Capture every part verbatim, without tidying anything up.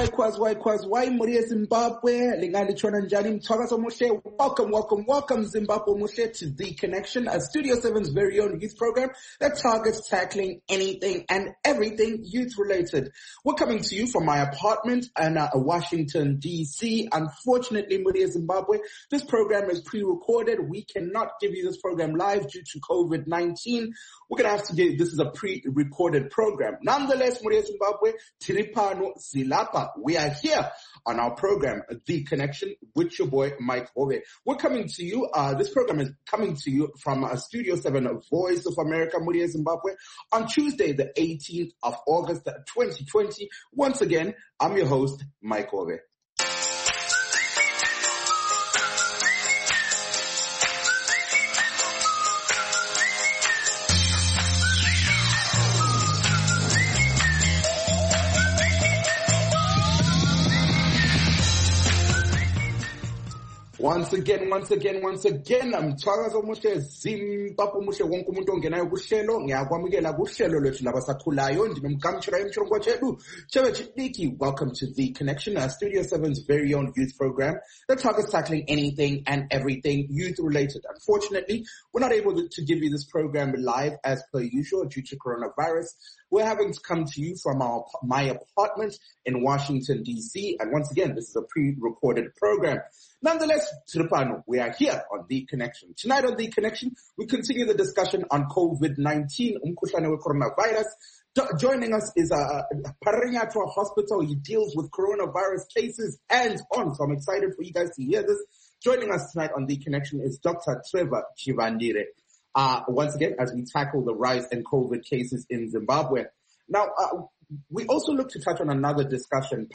why, Quaz, why, Quaz, why, Maria Zimbabwe, Lingali Chonanjani, Mtwakazo Moshe, welcome, welcome, welcome, Zimbabwe Moshe to The Connection, a Studio seven's very own youth program that targets tackling anything and everything youth-related. We're coming to you from my apartment in uh, Washington, D C. Unfortunately, Maria Zimbabwe, this program is pre-recorded. We cannot give you this program live due to COVID nineteen. We're going to have to give, this is a pre-recorded program. Nonetheless, Maria Zimbabwe, Tiripano Zilapa, we are here on our program, The Connection, with your boy, Mike Hove. We're coming to you, uh, this program is coming to you from uh, Studio seven, Voice of America, Maria Zimbabwe, on Tuesday, the eighteenth of August, twenty twenty. Once again, I'm your host, Mike Hove. Once again, once again, once again, Mtwakazo Moshe, Zimbabwe Moshe, wonke umuntu ongenayo kuhlelo, ngiyakwamukela kuhlelo lwethu labasakhulayo, ndinomkamshira emshongo chedu, Chebe Chidiki. Welcome to The Connection, our Studio seven's very own youth program that targets tackling anything and everything youth related. Unfortunately, we're not able to, to give you this program live as per usual due to coronavirus. We're having to come to you from our my apartment in Washington, D C. And once again, this is a pre-recorded program. Nonetheless, Tripano, we are here on The Connection. Tonight on The Connection, we continue the discussion on COVID nineteen, umkhuhlane we-coronavirus. Jo- joining us is uh, Parinyatwa Hospital. He deals with coronavirus cases and on. So I'm excited for you guys to hear this. Joining us tonight on The Connection is Doctor Trevor Chivandire. Uh, once again, as we tackle the rise in COVID cases in Zimbabwe. Now, uh, we also look to touch on another discussion,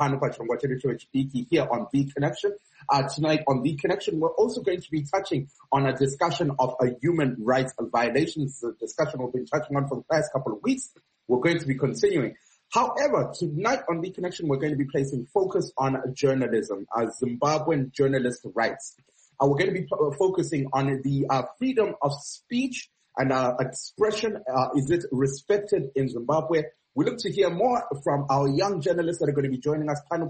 here on The Connection. Uh, tonight on The Connection, we're also going to be touching on a discussion of a human rights violations, a discussion we've been touching on for the past couple of weeks. We're going to be continuing. However, tonight on The Connection, we're going to be placing focus on journalism, uh, Zimbabwean journalist rights. Uh, we're going to be uh, focusing on the uh, freedom of speech and uh, expression. Uh, is it respected in Zimbabwe? We look to hear more from our young journalists that are going to be joining us here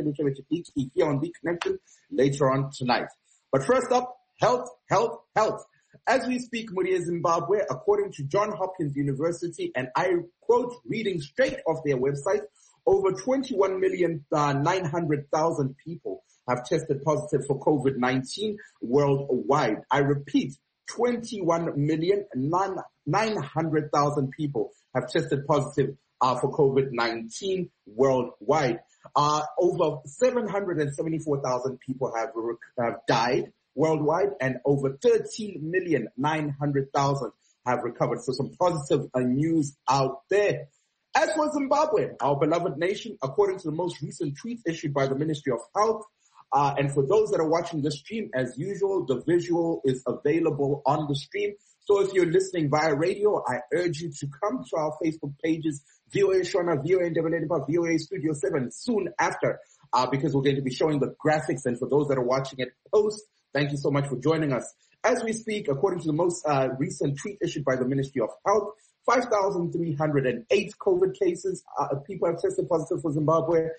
on The Connection later on tonight. But first up, health, health, health. As we speak, Maria Zimbabwe, according to Johns Hopkins University, and I quote, reading straight off their website, over twenty-one million nine hundred thousand people have tested positive for COVID nineteen worldwide. I repeat, twenty-one million nine hundred thousand people have tested positive uh, for COVID nineteen worldwide. Uh, over seven hundred seventy-four thousand people have, have died worldwide, and over thirteen million nine hundred thousand have recovered. So some positive uh, news out there. As for Zimbabwe, our beloved nation, according to the most recent tweet issued by the Ministry of Health, Uh, and for those that are watching the stream, as usual, the visual is available on the stream. So if you're listening via radio, I urge you to come to our Facebook pages, V O A Shona, V O A Ndebele, V O A Studio seven, soon after, uh, because we're going to be showing the graphics. And for those that are watching it post, thank you so much for joining us. As we speak, according to the most uh, recent tweet issued by the Ministry of Health, five thousand three hundred eight COVID cases, uh, people have tested positive for Zimbabwe.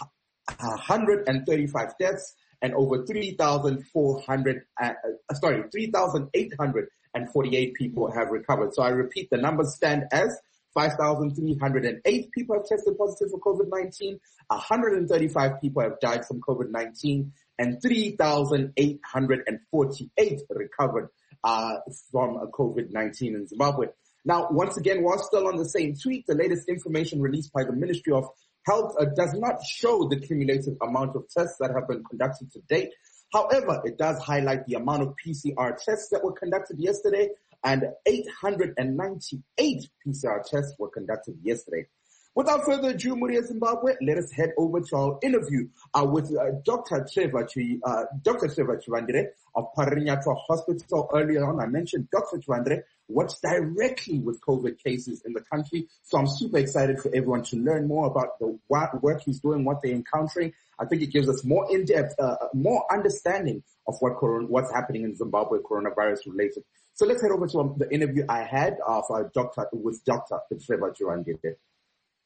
one hundred thirty-five deaths and over three thousand four hundred, uh, sorry, three thousand eight hundred forty-eight people have recovered. So I repeat, the numbers stand as five thousand three hundred eight people have tested positive for COVID nineteen, one hundred thirty-five people have died from COVID nineteen, and three thousand eight hundred forty-eight recovered uh, from COVID nineteen in Zimbabwe. Now, once again, while still on the same tweet, the latest information released by the Ministry of Health uh, does not show the cumulative amount of tests that have been conducted to date. However, it does highlight the amount of P C R tests that were conducted yesterday, and eight hundred ninety-eight P C R tests were conducted yesterday. Without further ado, Maria Zimbabwe, let us head over to our interview uh, with uh, Doctor Trevor Ch- uh, Doctor Trevor Chivandire of Parinyatwa Hospital. Earlier on, I mentioned Doctor Chivandire works directly with COVID cases in the country. So I'm super excited for everyone to learn more about the work he's doing, what they're encountering. I think it gives us more in-depth, uh, more understanding of what corona, what's happening in Zimbabwe, coronavirus related. So let's head over to um, the interview I had of uh, Doctor with Doctor Trevor Chivandire.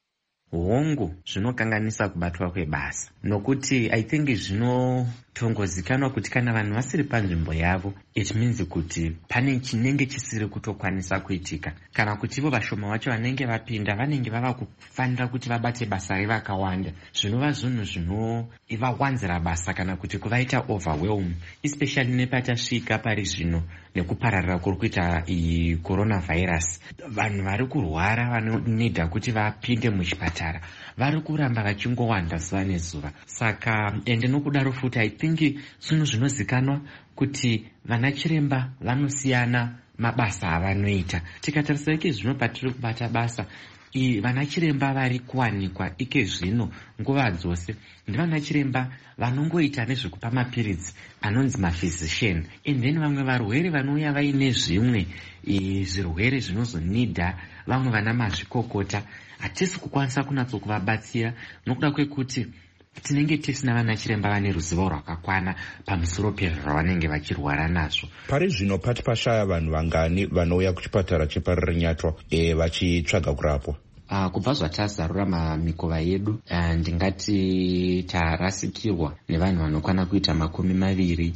hongu zvinokanganisa kubatwa kwebasa, nokuti I think zvinotongozikanwa kuti kana vanhu vasiri panzvimbo yavo it means kuti pane chinenge chisiri kutokwanisa kuitika, kana kuti ivo vashoma vacho vanenge vapinda vanenge vava kufanira kuti vabate basa revakawanda, zvinova zvinhu zvinovawanzira basa kana kuti kuvaita overwhelm, especially nepatasvika pari zvino nekupararira kuri kuita iyi coronavirus. Vanhu vari kurwara vanonidha kuti vapinde muchipatara vari kuramba vachingowanda zuva nezuva. Saka ende nokudaro futi I think zvinhu zvinozikanwa kuti vana chiremba vanosiyana mabasa avanoita. Tikatarisa ike zvino patiri kubata basa I vana chiremba vari kuwanikwa ike zvino nguva dzose ndivana chiremba vanongoita nezvekupa mapiritsi anonzi maphysician, and then vamwe varwere vanouya vaine zvimwe zvirwere zvinozonidha vamwe vana mazvikokota hatisi kukwanisa kunatso kuvabatsira nokuda kwekuti tinenge tisina vana chiremba vane ruzivo rwakakwana pamusoro pezvavanenge vachirwara nazvo. Pari zvino pati pashaya vanhu vangani vanouya kuchipatara cheParirenyatwa e, vachitsvaga kurapwa? Uh, kubva zvatazarura mamikova yedu uh, ndingati tarasikirwa nevanhu vanokwana kuita makumi maviri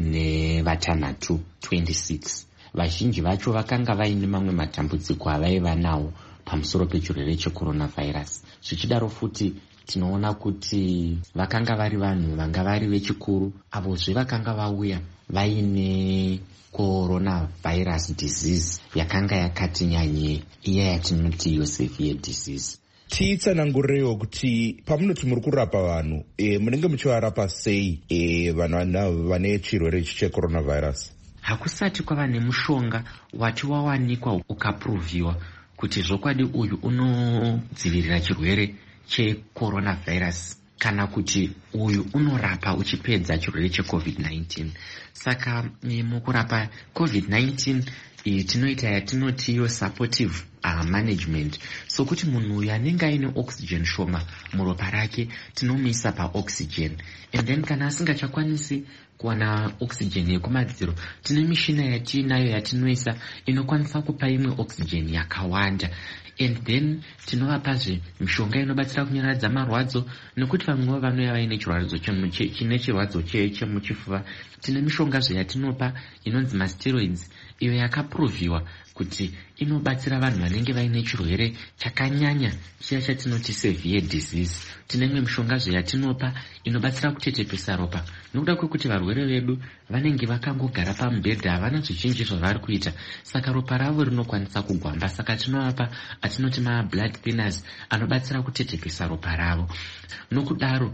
nevatanhatu twenty-six. Vazhinji vacho vakanga vaine mamwe matambudziko avaiva nawo pamusoro pechirwere checoronavirus. Zvichidaro futi tinoona kuti vakanga vari vanhu vanga vari vechikuru avozve vakanga vauya vaine coronavirus disease yakanga yakati nyanye iya yatinoti iyo severe disease. Titsanangurewo kuti pamunoti muri kurapa vanhu e, munenge muchivarapa sei e, vanhu vane chirwere ichi checoronavirus? Hakusati kwava nemushonga wati wawanikwa ukapruviwa kuti zvokwadi uyu unodzivirira chirwere checoronavirus kana kuti uyu unorapa uchipedza chirwere checovid nineteen. Saka mukurapa covid nineteen tinoita yatinoti yo supportive uh, management, so kuti munhu uyu anenge aine oxygen shoma muropa rake tinomuisa paoxygen, and then kana asingachakwanisi kuwana oxygen yekumadziro tine mishina yatinayo yatinoisa inokwanisa kupa imwe oxygen yakawanda, and then tinovapazve mishonga inobatsira kunyaradza marwadzo, nekuti vamwe vanouya vaine chirwadzo chine chirwadzo chemuchifuva tine mishonga zveyatinopa inonzi masteroids iyo yakaproviwa kuti inobatsira vanhu vanenge vaine chirwere chakanyanya chiya chatinoti severe disease. Tine imwe mishonga zveyatinopa inobatsira kutetepesa ropa nokuda kwekuti varwere vedu vanenge vakangogara pamubhedha havana zvizhinji zvavari kuita, saka ropa ravo rinokwanisa kugwamba, saka tinovapa atinoti mablood thinners anobatsira kutetepesa ropa ravo. Nokudaro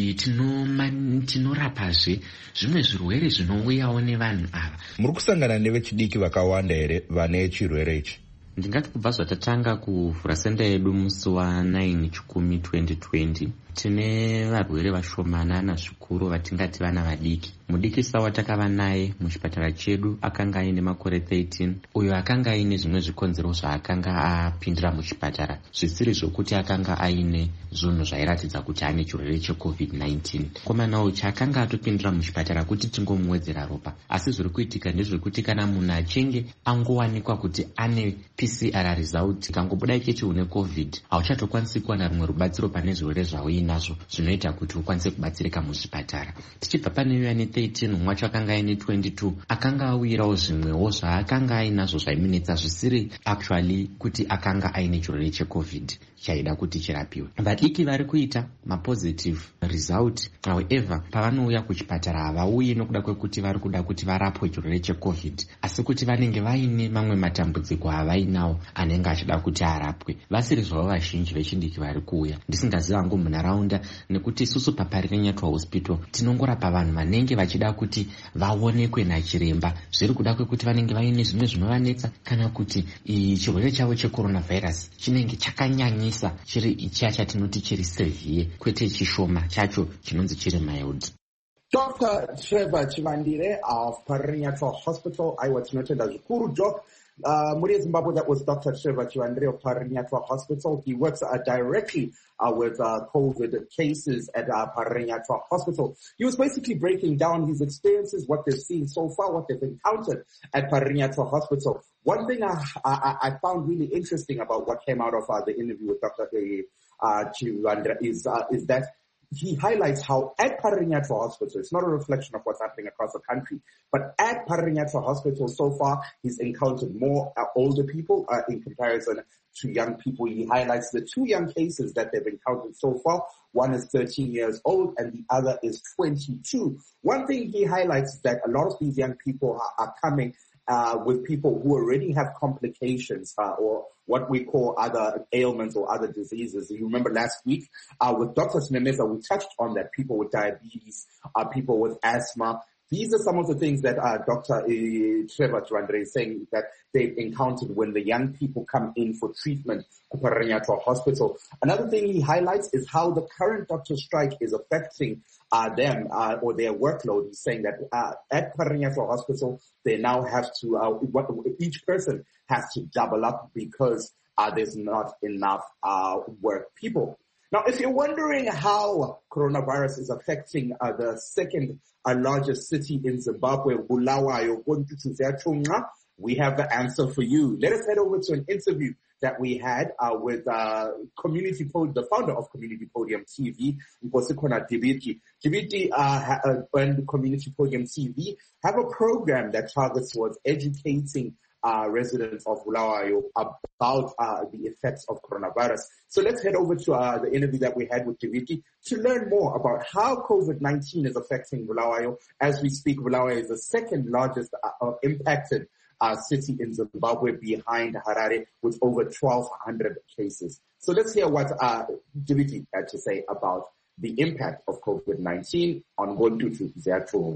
tinorapazve zvimwe zvirwere zvinouyawo nevanhu ava. Muri kusangana nevechidiki vakawanda here vane chirwere ichi? Ndingati kubva zvatatanga kuvhura senda yedu musi wa9 chikumi twenty twenty tine varwere vashomanana zvikuru vatingati vana vadiki. Mudikisa watakava naye muchipatara chedu akanga aine makore thirteen, uyo akanga aine zvimwe zvikonzero zvaakanga apindira muchipatara zvisiri zvokuti akanga aine zvinhu zvairatidza kuti ane chirwere checovid nineteen. Komana uyu akanga atopindira muchipatara kuti tingomuwedzera ropa, asi zviri kuitika ndezvekuti kana munhu achinge angowanikwa kuti ane P C R result kangobuda ichechi une covid, hauchatokwanisi kuwana rumwe rubatsiro pane zvirwere zvauinazvo zvinoita kuti ukwanise kubatsirika muzvipatara. Tichibva pane uyu ane thirteen, umwe wacho akanga aine twenty-two, akanga awirawo zvimwewo zvaakanga ainazvo zvaimunetsa zvisiri actually kuti akanga aine chirwere checovid chaida kuti chirapiwe. Vadiki vari kuita mapositive result, however pavanouya kuchipatara havauyi nokuda kwekuti vari kuda kuti varapwe chirwere checovid, asi kuti vanenge vaine mamwe matambudziko avainawo anenge achida kuti arapwe. Vasiri zvavo vazhinji vechidiki vari kuuya, ndisingazivi hangu munharaunda, nekuti isusu paParirenyatwa hospital tinongorapa vanhu vanenge vachida kuti vaonekwe nachiremba, zviri kuda kwekuti vanenge vaine zvimwe zvinovanetsa kana kuti chirwere chavo checoronavirus chinenge chakanyanyisa chiri chiya chatinoti chiri severe kwete chishoma chacho chinonzi chiri mild. Doctor Trevor Chivandire of Parirenyatwa Hospital, aiwa tinotenda zvikuru Doc. Uh, Muri Zimbabwe, that was Doctor Trevor Chivandire of Parirenyatwa Hospital. He works uh, directly uh, with uh, COVID cases at uh, Parirenyatwa Hospital. He was basically breaking down his experiences, what they've seen so far, what they've encountered at Parirenyatwa Hospital. One thing I, I, I found really interesting about what came out of uh, the interview with Doctor uh, Chivandra, is, uh, is that he highlights how at Pararinyathwa Hospital, it's not a reflection of what's happening across the country, but at Pararinyathwa Hospital so far, he's encountered more uh, older people uh, in comparison to young people. He highlights the two young cases that they've encountered so far. One is thirteen years old and the other is twenty-two. One thing he highlights is that a lot of these young people are, are coming uh, with people who already have complications uh, or what we call other ailments or other diseases. You remember last week uh, with Doctor Snemesa, we touched on that people with diabetes, uh, people with asthma. These are some of the things that uh, Doctor Uh, Trevor Chivandra is saying that they've encountered when the young people come in for treatment at Pararinyathwa Hospital. Another thing he highlights is how the current doctor strike is affecting uh, them uh, or their workload. He's saying that uh, at Pararinyathwa Hospital, they now have to, uh, what, each person has to double up because uh, there's not enough uh, work people. Now, if you're wondering how coronavirus is affecting uh, the second uh, largest city in Zimbabwe, Bulawayo, we have the answer for you. Let us head over to an interview that we had uh, with uh, Community Pod- the founder of Community Podium T V, Nkosikona Dibiti. Dibiti uh, uh, and Community Podium T V have a program that targets towards educating Uh, residents of Bulawayo about uh, the effects of coronavirus. So let's head over to uh, the interview that we had with Diviti to learn more about how COVID nineteen is affecting Bulawayo. As we speak, Bulawayo is the second largest uh, impacted uh, city in Zimbabwe behind Harare with over twelve hundred cases. So let's hear what uh, Diviti had to say about the impact of COVID nineteen on Gondutu Zeacho.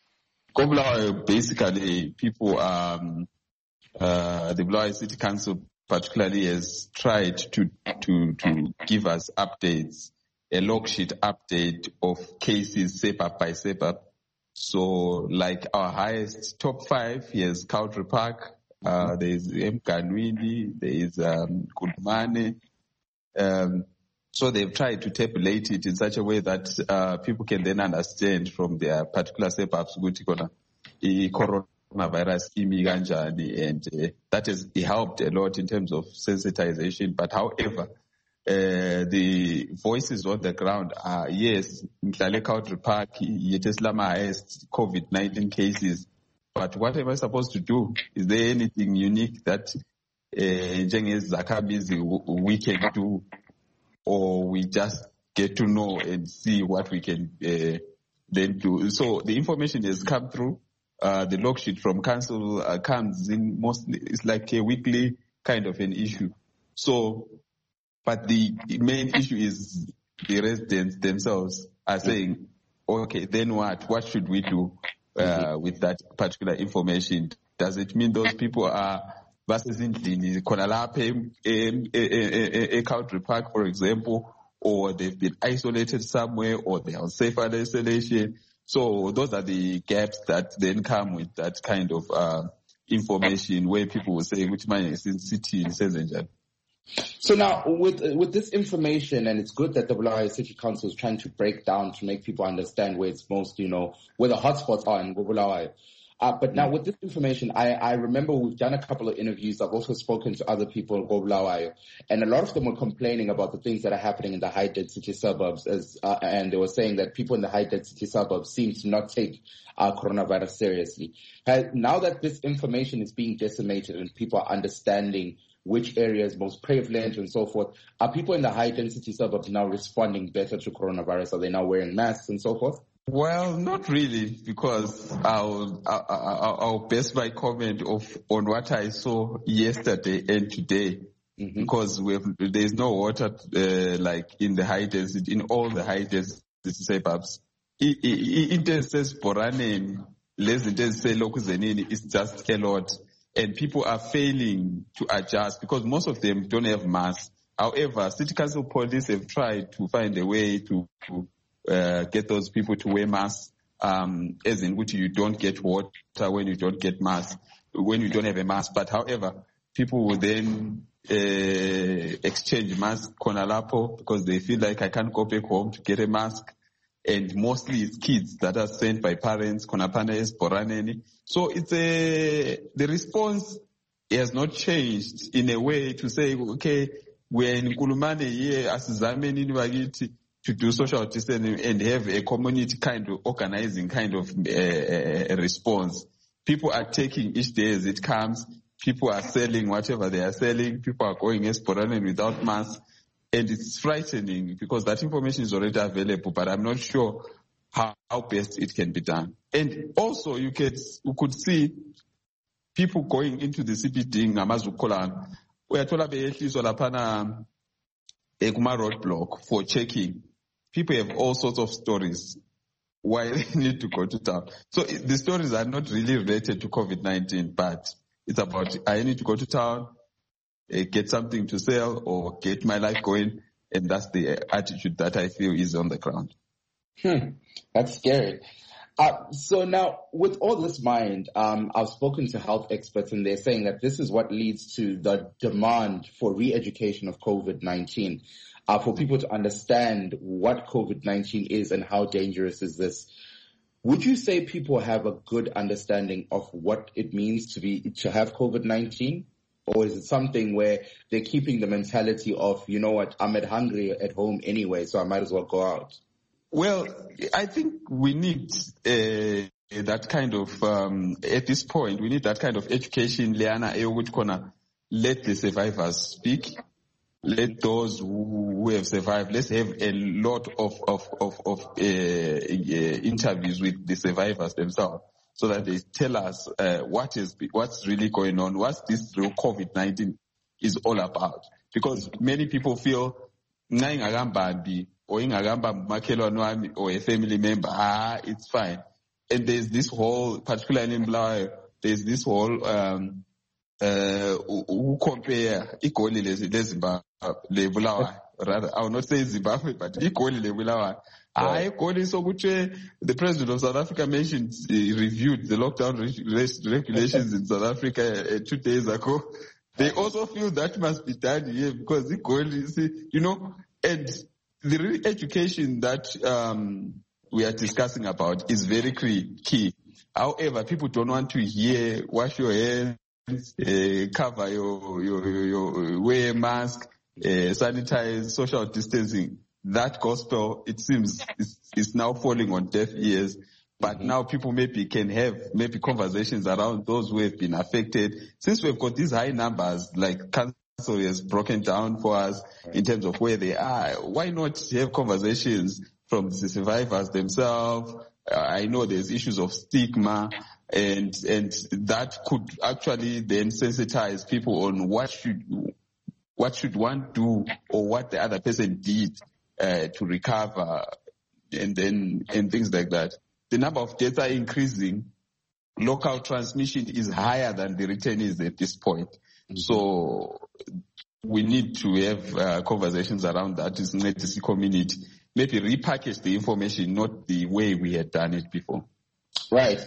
Basically, people um Uh, the Bulawayo City Council particularly has tried to, to, to give us updates, a log sheet update of cases SEPAP by SEPAP. So like our highest top five, here's Country Park, uh, there's Mkanwindi, there is um, Kudumane. Um, so they've tried to tabulate it in such a way that uh, people can then understand from their particular SEPAPs, corona coronavirus imiganjani, and uh, that has helped a lot in terms of sensitization. But however, uh, the voices on the ground are, yes, Mhlale Country Park, Yeteslama highest COVID nineteen cases. But what am I supposed to do? Is there anything unique that Jengez uh, Zakabizi we can do, or we just get to know and see what we can uh, then do? So the information has come through. Uh, the log sheet from council uh, comes in mostly, it's like a weekly kind of an issue. So, but the main issue is the residents themselves are saying, okay, then what? What should we do uh, with that particular information? Does it mean those people are versus in Konalape, a Country Park, for example, or they've been isolated somewhere, or they are safe isolation? So those are the gaps that then come with that kind of uh, information where people will say, which man is in city in Sezenjan. So now with with this information, and it's good that the Bulawayo City Council is trying to break down to make people understand where it's most, you know, where the hotspots are in Bulawayo. Uh, but now with this information, I, I remember we've done a couple of interviews. I've also spoken to other people in Bulawayo, and a lot of them were complaining about the things that are happening in the high density suburbs, as uh, and they were saying that people in the high density suburbs seem to not take uh, coronavirus seriously. Uh, now that this information is being disseminated and people are understanding which area is most prevalent and so forth, are people in the high density suburbs now responding better to coronavirus? Are they now wearing masks and so forth? Well, not really, because I'll, I'll, I'll base my comment of on what I saw yesterday and today, mm-hmm. because we have, there's no water uh, like in the high density, in all the high density suburbs. Into says Boranen, less than say Lokuzenini is just a lot, and people are failing to adjust because most of them don't have masks. However, City Council police have tried to find a way to, to Uh, get those people to wear masks, um, as in which you don't get water when you don't get masks, when you don't have a mask. But however, people will then uh, exchange masks konalapo because they feel like I can't go back home to get a mask. And mostly it's kids that are sent by parents, konapanes, boraneni. So it's a, the response has not changed in a way to say, okay, we're in Nkulumane here, asizameni bakithi, to do social distancing and have a community kind of organizing kind of uh, response. People are taking each day as it comes. People are selling whatever they are selling. People are going esporadic without masks. And it's frightening because that information is already available, but I'm not sure how, how best it can be done. And also you could, you could see people going into the C B D ngamazukolana. We are told about lapana ekuma roadblock for checking. People have all sorts of stories why they need to go to town. So the stories are not really related to COVID nineteen, but it's about I need to go to town, uh, get something to sell or get my life going. And that's the attitude that I feel is on the ground. Hmm. That's scary. Uh, so now, with all this in mind, um, I've spoken to health experts and they're saying that this is what leads to the demand for re-education of COVID nineteen, uh, for people to understand what COVID nineteen is and how dangerous is this. Would you say people have a good understanding of what it means to be to have COVID nineteen? Or is it something where they're keeping the mentality of, you know what, I'm at hungry at home anyway, so I might as well go out? Well, I think we need uh, that kind of, um, at this point, we need that kind of education, Liana, which gonna let the survivors speak, let those who, who have survived, let's have a lot of, of, of, of uh, uh, interviews with the survivors themselves so that they tell us uh, what is, what's really going on, what this real COVID nineteen is all about. Because many people feel, or in a or a family member, ah, it's fine. And there's this whole, particularly in Blair, there's this whole, um, uh, who compare equally le Zimbabwe, le Bulawayo. Rather, I will not say Zimbabwe, but equally le Bulawayo. I equally so much, the president of South Africa mentioned, he reviewed the lockdown regulations in South Africa uh, two days ago. They also feel that must be done here because equally, you know, and the real education that um, we are discussing about is very key. However, people don't want to hear, wash your hands, uh, cover your, your, your, your, wear a mask, uh, sanitize, social distancing. That gospel, it seems, is, is now falling on deaf ears. But mm-hmm. now people maybe can have maybe conversations around those who have been affected. Since we've got these high numbers, like cancer has broken down for us in terms of where they are. Why not have conversations from the survivors themselves? Uh, I know there's issues of stigma, and and that could actually then sensitize people on what should what should one do or what the other person did uh, to recover, and then and things like that. The number of deaths are increasing. Local transmission is higher than the returnees at this point. Mm-hmm. So we need to have uh, conversations around that as a D C community. Maybe repackage the information, not the way we had done it before. Right.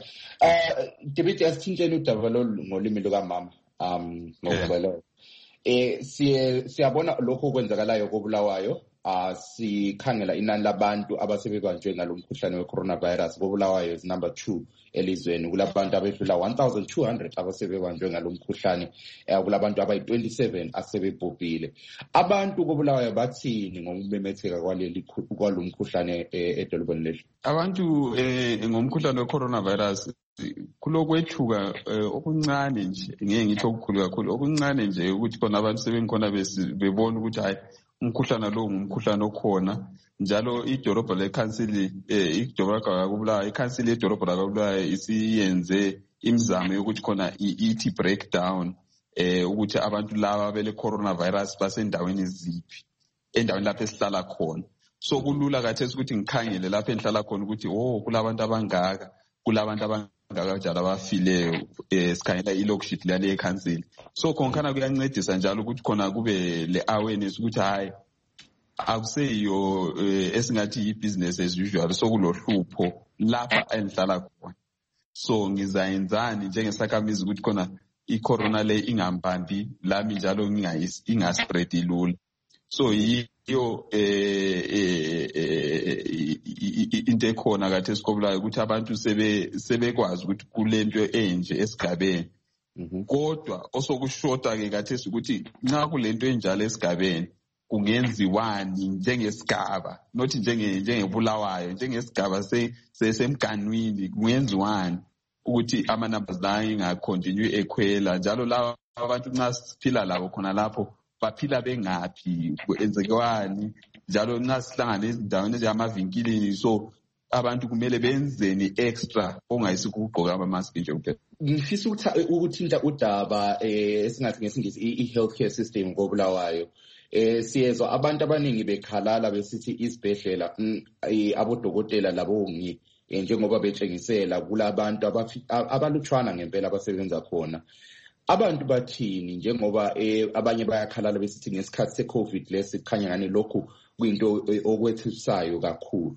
Debate as tinjeni udavalo ngolimi luka mama. Um, ngokubalo. Eh siya siyabona lokho kwenzakalayo koBulawayo. Uh, sikhangela inani labantu abasebebanjwe ngalomkhuhlane we-coronavirus koBulawayo is number two elizweni. Kulabantu abedlula one thousand two hundred abasebebanjwe ngalomkhuhlane, uh, kulabantu abayi twenty-seven asebebhubhile. Abantu koBulawayo bathini ngokumemetheka kwaleli kwalomkhuhlane edolobheni lethu? Abantu eh ngomkhuhlane we-coronavirus kulokwethuka okuncane nje, ngeke ngithi okukhulu kakhulu, okuncane nje ukuthi khona abantu sebengikhona bebona ukuthi hayi umkhuhlane lo ngumkhuhlane okhona. Njalo idolobha lekhansili eh idolobha kaBulawayo, ikhansili yedolobha kaBulawayo isiyenze imizamo yokuthi khona ithi breakdown eh ukuthi abantu laba bele coronavirus basendaweni ziphi, endaweni lapho esihlala khona. So kulula kathesi ukuthi ngikhangele lapho enhlala khona ukuthi oh kulabantu abangaka, kulabantu abangaka njalo abafileyo, eh sikhangela ilokshit lale ekhansili. So konkhana kuyancedisa njalo ukuthi khona kube le awareness ukuthi hayi akuseyo esingathi i-business as usual, so kulohlupho lapha enhlala khona. So ngizayenzani njengesakhamizi ukuthi khona i-corona le ingambambi lami njalo ingaspread ilula. So yiyo into ekhona kathesi koBulawayo ukuthi abantu sebe sebekwazi ukuthi kulento enje esigabeni kodwa osokushota ke kathesi ukuthi nxa kulento enjalo esigabeni kungenziwani njengesigaba not njenge njengebulawayo njengesigaba semganwini kungenziwani ukuthi ama numbers la ingacontinue ekhwela njalo laba abantu nxa siphila labo khona lapho baphila bengaphi kwenzekani njalo nxa sihlangana ezindaweni ezamavinkilini so abantu kumele benzeni extra ongayisiku ukugqoka ama mask nje kuphela. Ngifisa ukuthinta udaba esingathi ngesingisi i-healthcare system koBulawayo. Eh siyezwa abantu abaningi bekhalala besithi isibhedlela abodokotela labongi njengoba betshengisela kulabantu abalutshwana ngempela abasebenza khona. Abantu bathini njengoba abanye bayakhalala besithi ngesikhathi se-COVID lesikhanya ngani lokhu kuyinto okwethusayo kakhulu.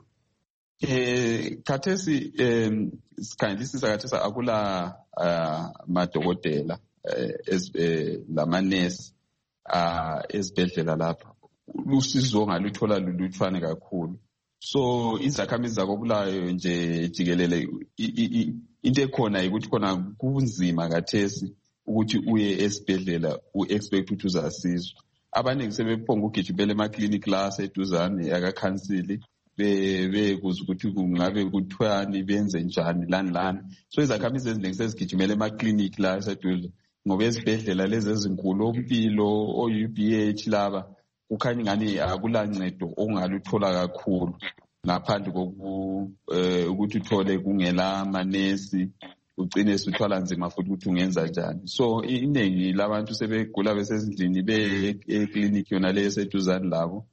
Eh khathesi em sikhangelisisa khathesi akula madokotela eh lamanesi ah esibhedlela lapha lusizo ngaluthola lulutshwane kakhulu so izakhamizi zakoBulawayo nje jikelele into ekhona ukuthi khona kunzima kathesi ukuthi uye esibhedlela uexpect ukuthi uzasizwa abaningi sebephonga ugijimela emaclinic la seduzane akakhansili be bekuza ukuthi kungabe kuthwani benze njani lani lani so izakhamizi eziningi sezigijimela emaclinic la seduze ngoba esibhedlela lezi ezinkulu ompilo o-U B H laba kukhanya ngani akulancedo ongaluthola kakhulu ngaphandle kokuthi uthole kungela manesi ugcine suthwala nzima futhi ukuthi ungenza njani so iningi labantu sebegula besezindlini be eclinic yona le eseduzane labo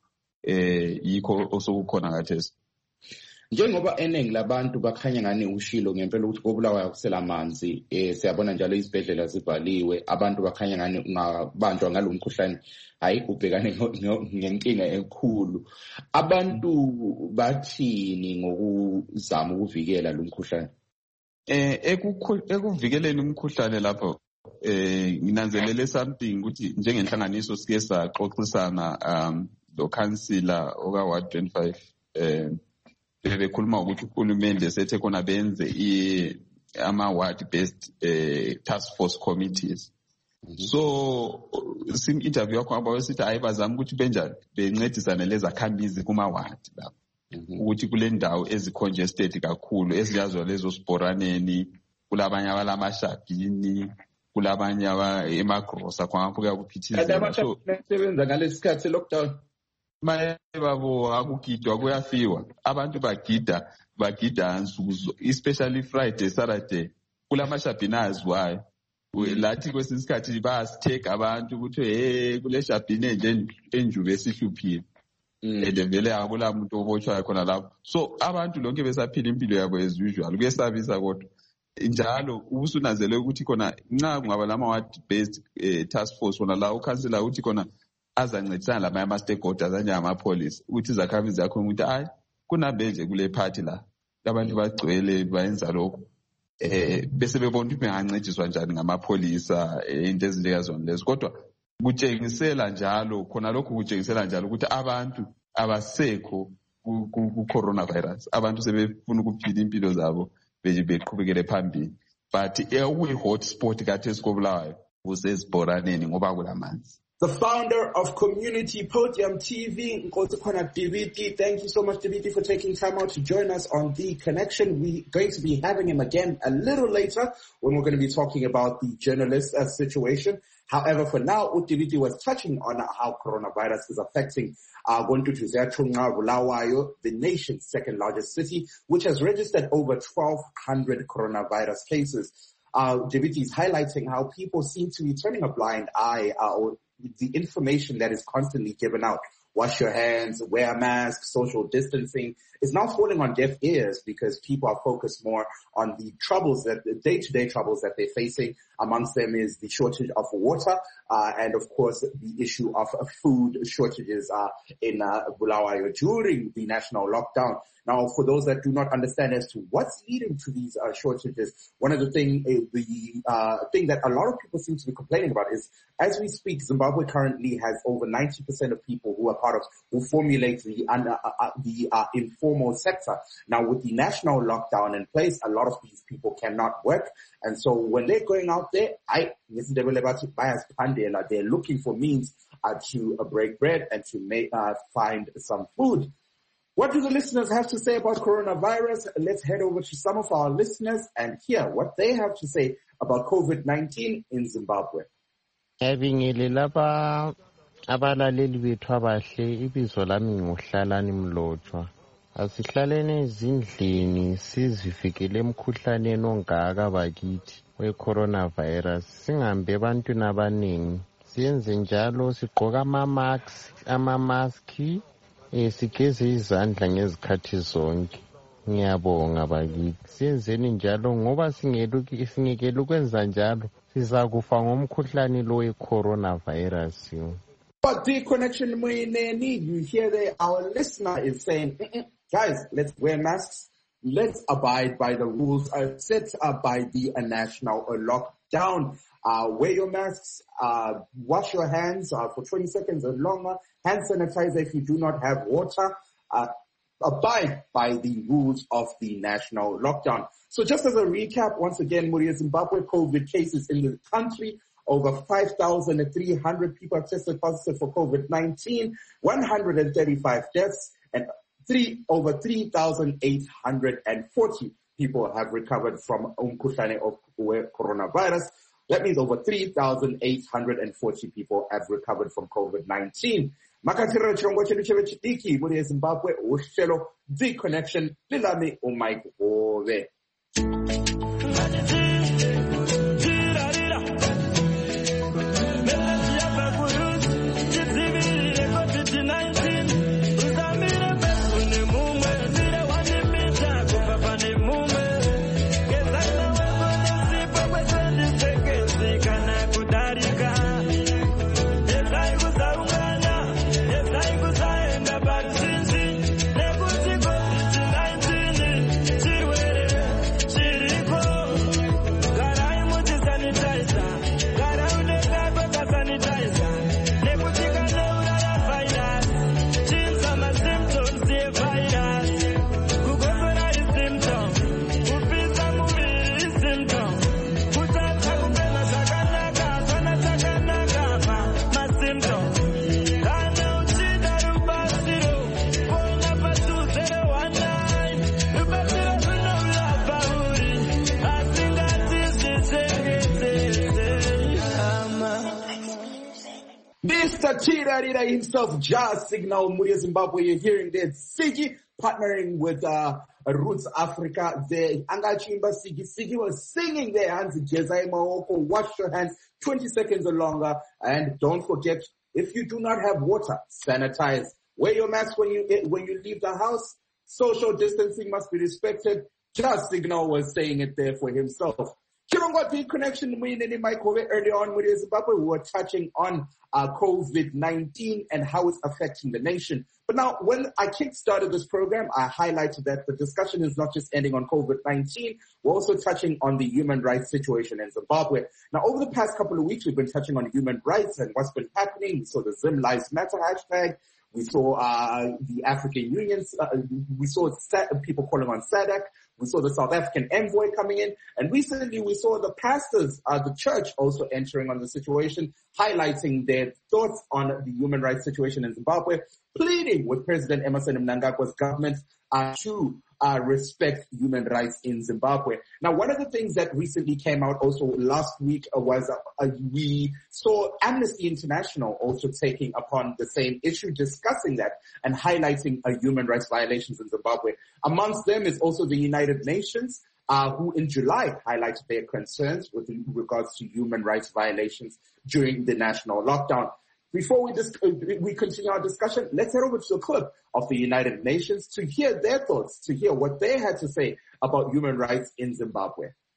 eh yikho osokukhona ngathesi. Njengoba eningi labantu bakhanya ngani ushilo ngempela ukuthi koBulawayo kusela amanzi eh siyabona njalo izibhedlela zivaliwe abantu bakhanya ngani ungabanjwa ngalomkhuhlane hayi ubhekane ngenkinga enkulu abantu bathini ngokuzama ukuvikela lo mkhuhlane. Eh ekuvikeleni umkhuhlane lapho eh nginanzelele something ukuthi njengenhlanganiso sike saxoxisana um lo councillor oka Ward twenty-five eh bebekhuluma ukuthi uhulumende sethe khona benze i ama ward based eh task force committees. Mm -hmm. So sim interview yakho abawesithi ayibazama ukuthi benjani bencedisane lezakhamizi kuma ward lapho. Ukuthi kule ndawo ezicongested kakhulu eziyazwa lezo sporaneni kulabanye abalamashabhini kulabanye aba emagrosa kwangapho kuyakuphithizela so sebenza ngalesikhathi lockdown maye babo akugidwa kuyafiwa abantu bagida bagida ansuku especially Friday Saturday kulamashabhini azwayo lathi kwesisikhathi bayasitheka abantu ukuthi hey kule shabhini enje enjube esihluphile edevele akula muntu obotshwayo khona lapho so abantu lonke besaphila impilo yabo as usual kuyesabisa kodwa njalo ubusunazele ukuthi khona nxa kungaba lama ward based eh, task force wona la ukhansela uthi khona azancedisana labanye ama stakeholders anjengama police ukuthi izakhamizi yakho ukuthi hayi kunabe nje kule party la abantu bagcwele bayenza lokho eh bese bebona ukuthi bengancediswa njani ngamapholisa into ezinjengazona lezo kodwa kutshengisela njalo khona lokho kutshengisela njalo ukuthi abantu abasekho ku coronavirus abantu sebefuna ukuphila impilo zabo beqhubekele phambili but ewe hotspot kathesi koBulawayo kusezibhoraneni ngoba kulamanzi. The founder of Community Podium T V, Nkosikhona Dibiti. Thank you so much, Dibiti, for taking time out to join us on The Connection. We're going to be having him again a little later when we're going to be talking about the journalist uh, situation. However, for now, Dibiti was touching on how coronavirus is affecting uh, Bulawayo, the nation's second largest city, which has registered over twelve hundred coronavirus cases. Uh, Dibiti is highlighting how people seem to be turning a blind eye uh, or the information that is constantly given out. Wash your hands, wear a mask, social distancing is now falling on deaf ears because people are focused more on the troubles that the day-to-day troubles that they're facing. Amongst them is the shortage of water, uh, and of course the issue of uh, food shortages uh, in uh, Bulawayo during the national lockdown. Now, for those that do not understand as to what's leading to these uh, shortages, one of the thing, uh, the uh, thing that a lot of people seem to be complaining about is, as we speak, Zimbabwe currently has over ninety percent of people who are part of, who formulate the uh, uh, the uh, informal sector. Now, with the national lockdown in place, a lot of these people cannot work, and so when they're going out there, I they're looking for means uh, to uh, break bread and to make uh, find some food. What do the listeners have to say about coronavirus? Let's head over to some of our listeners and hear what they have to say about COVID nineteen in Zimbabwe. Ngiyabingelela abalaleli bethu abahle, ibizo lami nguHlalani Mlotshwa. Asihlaleni ezindlini sizivikele emkhuhlaneni ongaka bakithi we-coronavirus. Singambe ebantwini abaningi. Siyenze njalo sigqoka ama-masks, ama-maski. Eh sigeze izandla ngezikhathi zonke. Ngiyabonga bakithi. Siyenzeni njalo ngoba singeluki singekela ukwenza njalo sizakufa ngomkhuhlane lo we-coronavirus. But the connection we need, you hear there, our listener is saying, guys, let's wear masks. Let's abide by the rules uh, set up by the uh, national uh, lockdown. Uh, wear your masks, uh, wash your hands uh, for twenty seconds or longer, hand sanitizer if you do not have water, uh, abide by the rules of the national lockdown. So just as a recap, once again, Muria, Zimbabwe COVID cases in the country, over five thousand three hundred people have tested positive for COVID nineteen, one hundred thirty-five deaths, and three, over three thousand eight hundred forty people have recovered from umkhuhlane of coronavirus. That means over three thousand eight hundred forty people have recovered from COVID nineteen. Makatira chirongwa chedu cheve chidiki muri Zimbabwe uhlelo The Connection lilami uMike Hove. Mister Tirarira himself, Jazz Signal, Muria Zimbabwe. You're hearing that Sigi partnering with uh, Roots Africa. The Angachimba Sigi Sigi was singing their hands. Jezai Maoko, wash your hands twenty seconds or longer. And don't forget, if you do not have water, sanitize. Wear your mask when you when you leave the house. Social distancing must be respected. Jazz Signal was saying it there for himself. Chirongwa The Connection, we in Mike Hove early on with Zimbabwe. We were touching on uh, COVID nineteen and how it's affecting the nation. But now, when I kick-started this program, I highlighted that the discussion is not just ending on COVID nineteen. We're also touching on the human rights situation in Zimbabwe. Now, over the past couple of weeks, we've been touching on human rights and what's been happening. We saw the Zim Lives Matter hashtag. We saw uh, the African Union. Uh, we saw people calling on S A D C. We saw the South African envoy coming in. And recently we saw the pastors, uh, the church also entering on the situation, highlighting their thoughts on the human rights situation in Zimbabwe, pleading with President Emmerson Mnangagwa's government uh, to uh, respect human rights in Zimbabwe. Now, one of the things that recently came out also last week uh, was uh, we saw Amnesty International also taking upon the same issue, discussing that and highlighting uh, human rights violations in Zimbabwe. Amongst them is also the United Nations, uh, who in July highlighted their concerns with regards to human rights violations during the national lockdown. Before we, dis- we continue our discussion, let's head over to a clip of the United Nations to hear their thoughts, to hear what they had to say about human rights in Zimbabwe.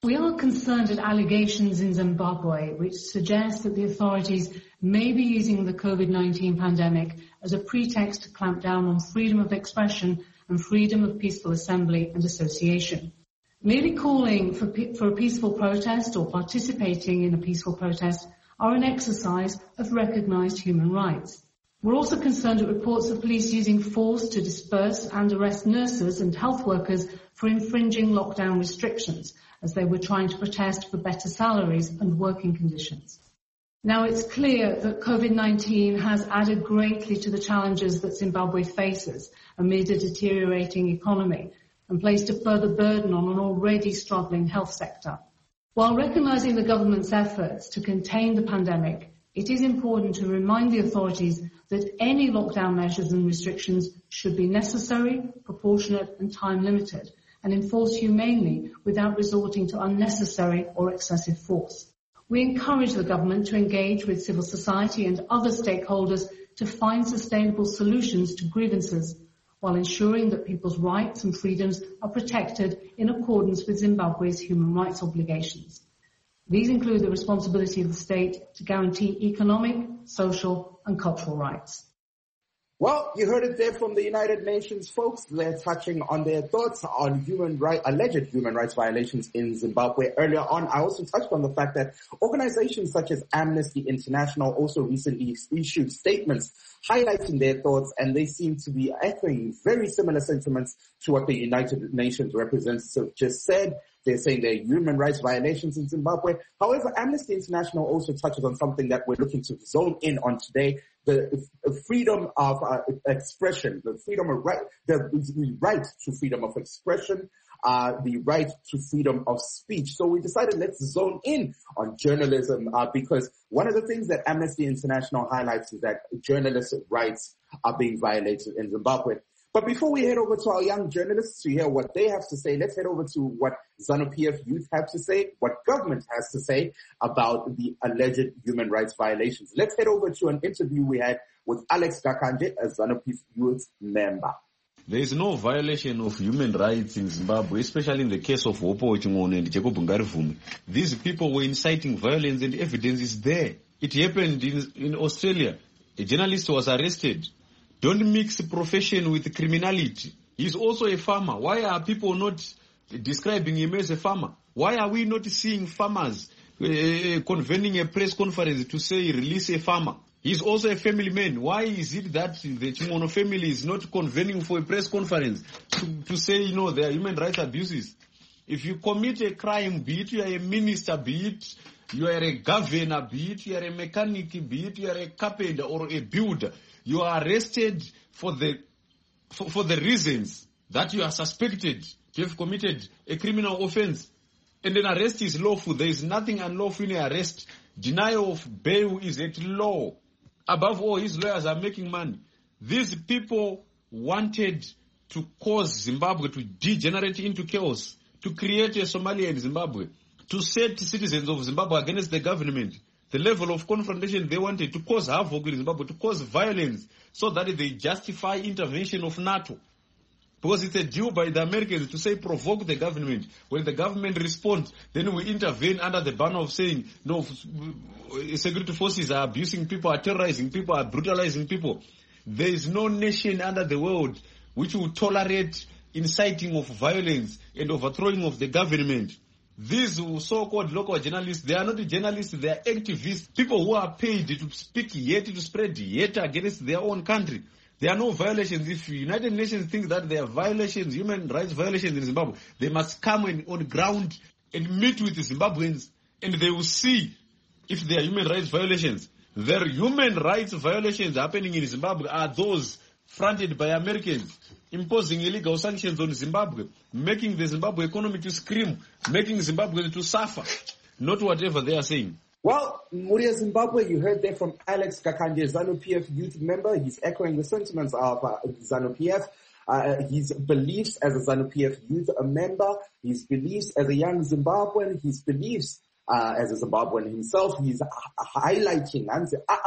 We are concerned at allegations in Zimbabwe which suggest that the authorities may be using the COVID nineteen pandemic as a pretext to clamp down on freedom of expression and freedom of peaceful assembly and association. Merely calling for, for a peaceful protest or participating in a peaceful protest are an exercise of recognised human rights. We're also concerned at reports of police using force to disperse and arrest nurses and health workers for infringing lockdown restrictions as they were trying to protest for better salaries and working conditions. Now, it's clear that COVID nineteen has added greatly to the challenges that Zimbabwe faces amid a deteriorating economy and placed a further burden on an already struggling health sector. While recognising the government's efforts to contain the pandemic, it is important to remind the authorities that any lockdown measures and restrictions should be necessary, proportionate and time-limited, and enforced humanely without resorting to unnecessary or excessive force. We encourage the government to engage with civil society and other stakeholders to find sustainable solutions to grievances, while ensuring that people's rights and freedoms are protected in accordance with Zimbabwe's human rights obligations. These include the responsibility of the state to guarantee economic, social and cultural rights. Well, you heard it there from the United Nations folks. They're touching on their thoughts on human right, alleged human rights violations in Zimbabwe. Earlier on, I also touched on the fact that organizations such as Amnesty International also recently issued statements highlighting their thoughts, and they seem to be echoing very similar sentiments to what the United Nations representative just said. They're saying there are human rights violations in Zimbabwe. However, Amnesty International also touches on something that we're looking to zone in on today, the freedom of uh, expression, the freedom of right, the, the right to freedom of expression, uh, the right to freedom of speech. So we decided let's zone in on journalism uh, because one of the things that Amnesty International highlights is that journalists' rights are being violated in Zimbabwe. But before we head over to our young journalists to hear what they have to say, let's head over to what ZANU-P F youth have to say, what government has to say about the alleged human rights violations. Let's head over to an interview we had with Alex Gakanje, a ZANU-P F youth member. There is no violation of human rights in Zimbabwe, especially in the case of Wopo Ochingone and Jacob Ngarivumi. These people were inciting violence and evidence is there. It happened in, in Australia. A journalist was arrested. Don't mix profession with criminality. He's also a farmer. Why are people not describing him as a farmer? Why are we not seeing farmers uh, convening a press conference to say release a farmer? He's also a family man. Why is it that the Chimono family is not convening for a press conference to, to say, you know, there are human rights abuses? If you commit a crime, be it you are a minister, be it you are a governor, be it you are a mechanic, be it you are a carpenter or a builder, you are arrested for the for, for the reasons that you are suspected to have committed a criminal offense. And an arrest is lawful. There is nothing unlawful in an arrest. Denial of bail is at law. Above all, his lawyers are making money. These people wanted to cause Zimbabwe to degenerate into chaos, to create a Somalia in Zimbabwe, to set citizens of Zimbabwe against the government. The level of confrontation they wanted to cause havoc in Zimbabwe, to cause violence, so that they justify intervention of NATO. Because it's a deal by the Americans to say provoke the government. When the government responds, then we intervene under the banner of saying, no, security forces are abusing people, are terrorizing people, are brutalizing people. There is no nation under the world which will tolerate inciting of violence and overthrowing of the government. These so-called local journalists, they are not journalists, they are activists, people who are paid to speak hate, to spread hate against their own country. There are no violations. If the United Nations think that there are violations, human rights violations in Zimbabwe, they must come in, on ground and meet with the Zimbabweans, and they will see if there are human rights violations. There are human rights violations happening in Zimbabwe are those fronted by Americans, imposing illegal sanctions on Zimbabwe, making the Zimbabwe economy to scream, making Zimbabwe to suffer, not whatever they are saying. Well, Muria Zimbabwe, you heard there from Alex Gakanje, ZANU-P F youth member. He's echoing the sentiments of uh, ZANU-P F. Uh, his beliefs as a ZANU-P F youth member, his beliefs as a young Zimbabwean, his beliefs uh, as a Zimbabwean himself. He's uh, highlighting and saying, uh-uh,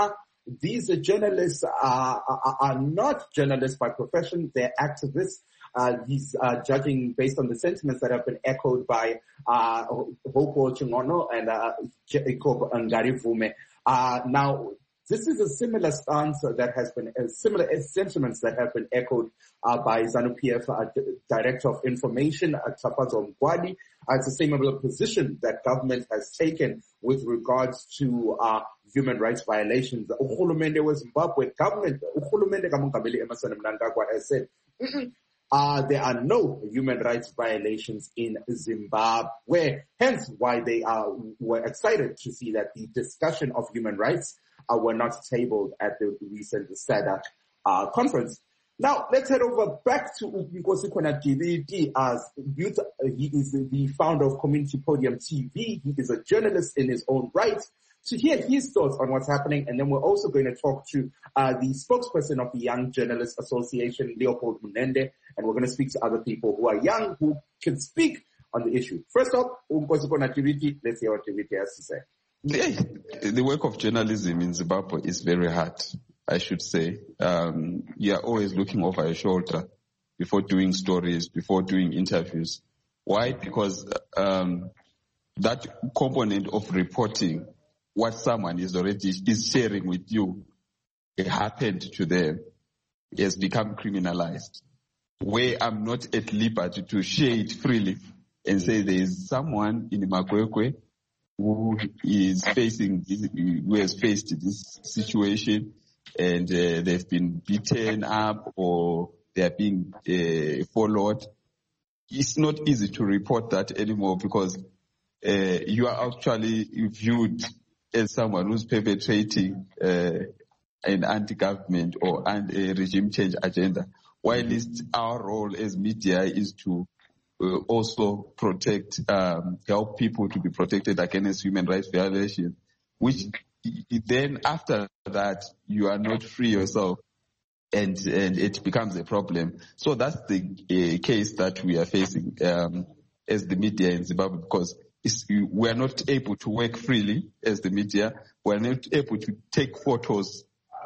these journalists are, are, are not journalists by profession, they're activists. Uh, he's uh, judging based on the sentiments that have been echoed by uh, Hopo Chingono and uh, Jacob Ngarivume. Uh, now, this is a similar stance that has been, uh, similar sentiments that have been echoed uh, by ZANU-P F uh, Director of Information, uh, Tapazo Mkwadi. Uh, it's a similar position that government has taken with regards to uh, human rights violations. Uhulumende wa Zimbabwe government, Uhulumende Kamungameli Emmerson Mnangagwa has said, mm-mm, Uh, there are no human rights violations in Zimbabwe, hence why they uh, were excited to see that the discussion of human rights uh, were not tabled at the recent SADC uh, conference. Now, let's head over back to Nkosi Konakiviti as youth. Uh, he is the founder of Community Podium T V. He is a journalist in his own right. To hear his thoughts on what's happening, and then we're also going to talk to uh, the spokesperson of the Young Journalists Association, Leopold Munende, and we're going to speak to other people who are young who can speak on the issue. First up, let's hear what Tiviti has to say. The, the work of journalism in Zimbabwe is very hard, I should say. Um, you are always looking over your shoulder before doing stories, before doing interviews. Why? Because um, that component of reporting what someone is already is sharing with you, it happened to them, it has become criminalized. Where I'm not at liberty to share it freely and say there is someone in Makwekwe who is facing this, who has faced this situation and uh, they've been beaten up or they are being uh, followed. It's not easy to report that anymore because uh, you are actually viewed as someone who's perpetrating uh, an anti-government or a regime change agenda. While least our role as media is to uh, also protect, um, help people to be protected against human rights violations, which then after that you are not free yourself and, and it becomes a problem. So that's the uh, case that we are facing um, as the media in Zimbabwe because Is, we are not able to work freely as the media. We are not able to take photos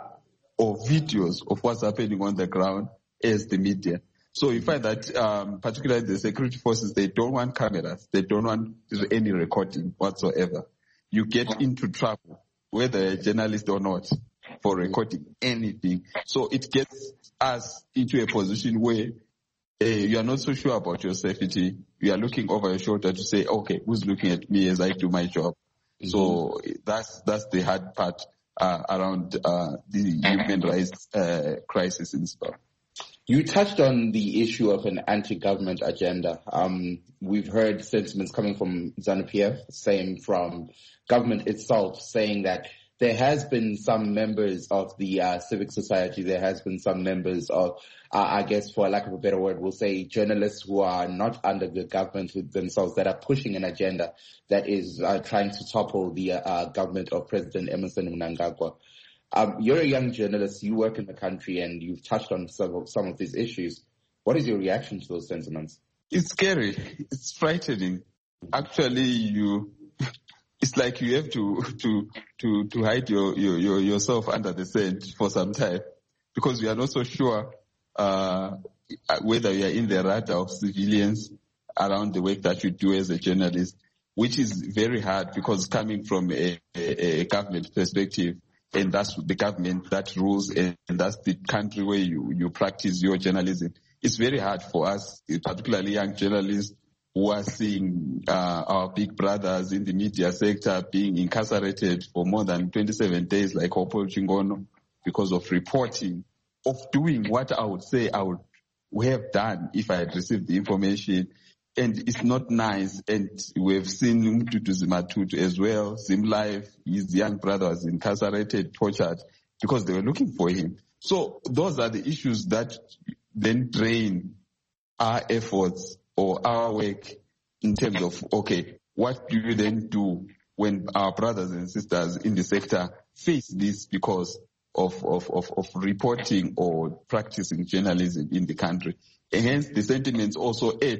or videos of what's happening on the ground as the media. So you find that um, particularly the security forces, they don't want cameras. They don't want any recording whatsoever. You get into trouble, whether a journalist or not, for recording anything. So it gets us into a position where uh, you are not so sure about your safety. You are looking over your shoulder to say, okay, who's looking at me as I do my job? Mm-hmm. So that's that's the hard part uh, around uh, the human rights uh, crisis in Zimbabwe. You touched on the issue of an anti-government agenda. Um, we've heard sentiments coming from ZANU-P F, same from government itself, saying that there has been some members of the uh, civic society, there has been some members of, uh, I guess for lack of a better word, we'll say journalists who are not under the government themselves that are pushing an agenda that is uh, trying to topple the uh, government of President Emmerson Mnangagwa. Um, you're a young journalist, you work in the country and you've touched on some of, some of these issues. What is your reaction to those sentiments? It's scary. It's frightening. Actually, you... It's like you have to to to to hide your, your, your yourself under the sand for some time because we are not so sure uh, whether you are in the radar of civilians around the work that you do as a journalist, which is very hard because coming from a, a, a government perspective, and that's the government that rules, and, and that's the country where you, you practice your journalism. It's very hard for us, particularly young journalists, who are seeing uh, our big brothers in the media sector being incarcerated for more than twenty-seven days like Hopo Chingono because of reporting, of doing what I would say I would have done if I had received the information. And it's not nice. And we've seen Mtutu Zimatutu as well. ZimLife, his young brother was incarcerated, tortured, because they were looking for him. So those are the issues that then drain our efforts or our work in terms of, okay, what do you then do when our brothers and sisters in the sector face this because of, of, of, of reporting or practicing journalism in the country? And hence the sentiments also add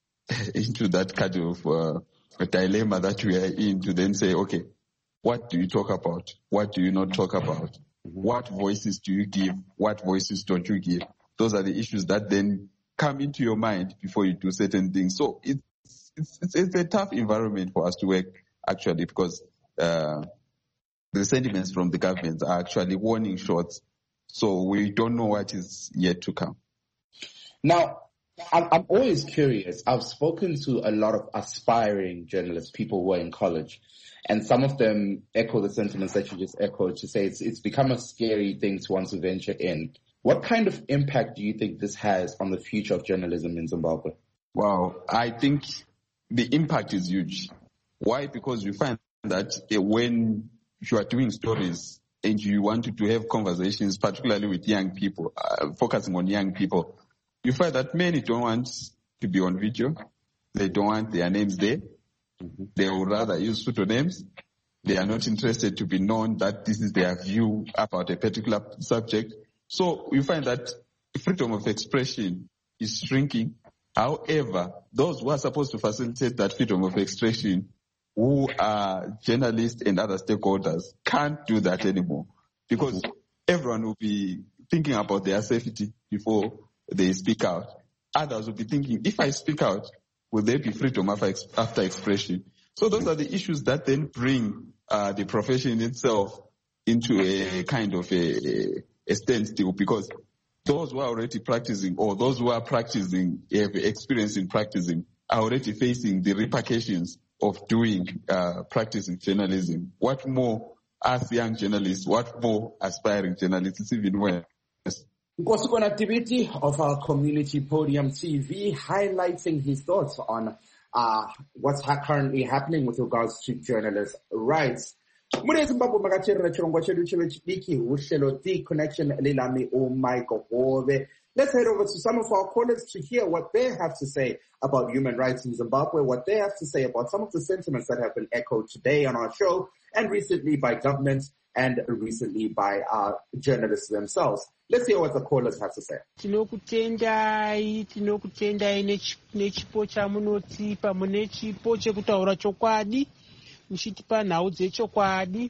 into that kind of uh, a dilemma that we are in to then say, okay, what do you talk about? What do you not talk about? What voices do you give? What voices don't you give? Those are the issues that then come into your mind before you do certain things. So it's it's, it's, it's a tough environment for us to work, actually, because uh, the sentiments from the government are actually warning shots. So we don't know what is yet to come. Now, I'm, I'm always curious. I've spoken to a lot of aspiring journalists, people who are in college, and some of them echo the sentiments that you just echoed, to say it's, it's become a scary thing to want to venture in. What kind of impact do you think this has on the future of journalism in Zimbabwe? Wow, I think the impact is huge. Why? Because you find that uh, when you are doing stories and you want to have conversations, particularly with young people, uh, focusing on young people, you find that many don't want to be on video. They don't want their names there. Mm-hmm. They would rather use pseudonyms. They are not interested to be known that this is their view about a particular subject. So you find that freedom of expression is shrinking. However, those who are supposed to facilitate that freedom of expression, who are journalists and other stakeholders, can't do that anymore, because everyone will be thinking about their safety before they speak out. Others will be thinking, if I speak out, will there be freedom after, after expression? So those are the issues that then bring uh, the profession itself into a kind of a, a standstill, because those who are already practicing, or those who are practicing, have experience in practicing, are already facing the repercussions of doing, uh, practicing journalism. What more as young journalists, what more aspiring journalists, it's even worse. Nkosukona Tibiti of our Community Podium T V, highlighting his thoughts on uh, what's ha- currently happening with regards to journalists' rights. Mune Zimbabwe makachirira chirongwa chedu chive chidiki uhlelo The Connection lilami uMichael Hove. Let's head over to some of our callers to hear what they have to say about human rights in Zimbabwe, what they have to say about some of the sentiments that have been echoed today on our show and recently by governments and recently by our journalists themselves. Let's hear what the callers have to say. Tinokutendai, tinokutendai nechipo chamunotipa, mune chipo chekutaura chokwadi, muchitipa nhau dzechokwadi.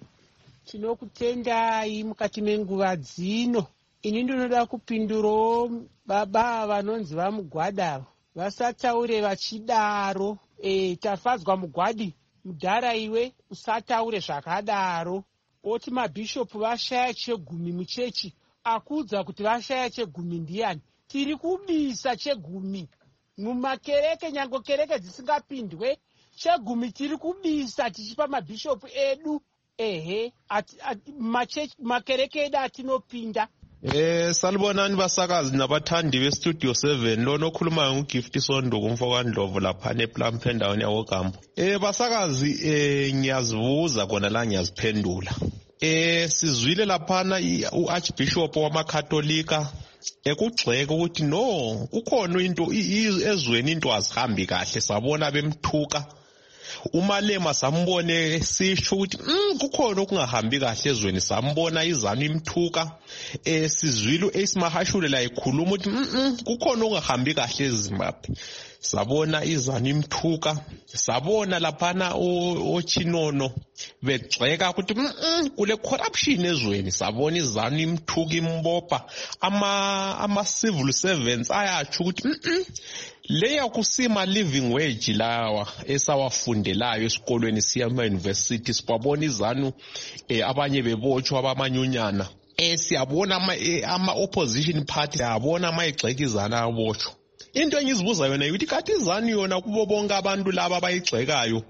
Tinokutendai mukati menguva dzino. Ini ndinoda kupindurawo baba vanonzi vaMugwada vasataure vachidaro. E, tafadzwa Mugwadi, mudhara iwe usataure zvakadaro. Oti mabhishopu vashaya chegumi muchechi, akudza kuti vashaya chegumi ndiani. Tiri kubisa chegumi mumakereke, nyango kereke dzisingapindwe, chegumi tiri kubisa tichipa mabhishopu edu. Ehe, ati, ati, machechi, makereke edu atinopinda. Eh salibonani basakazi nabathandi bestudio seven lo nokhuluma nguGift Sondo kumfoka Ndlovu lapha nePlump endaweni yawoGambo. Eh basakazi eh ngiyazibuza kona la ngiyaziphendula. Eh sizwile laphana uArchbishop wamakatholika ekugxeka ukuthi no kukhona into ezweni into azihambi kahle, sabona bemthuka. uMalema sambone sisho ukuthi mm, kukhona okungahambi kahle ezweni, sambona izanu imthuka. Eh sizwile uAce Mahashule la ekhuluma ukuthi mm, kukhona okungahambi kahle eZimbabwe, sabona izanu imthuka. Sabona laphana oChinono begxeka ukuthi mm, kule corruption ezweni, sabona izanu imthuka imbopha. ama ama civil servants ayatsho ukuthi mm, leya kusima living wage lawa esawafundelayo esikolweni siya ema university, sibabona izanu eh, abanye bebotshwa abamanyunyana. Eh siyabona ama, eh, ama opposition party siyabona ama igxeka izana abotshwa. Into engizibuza yona ukuthi kathi izanu yona kubo bonke abantu laba bayigxekayo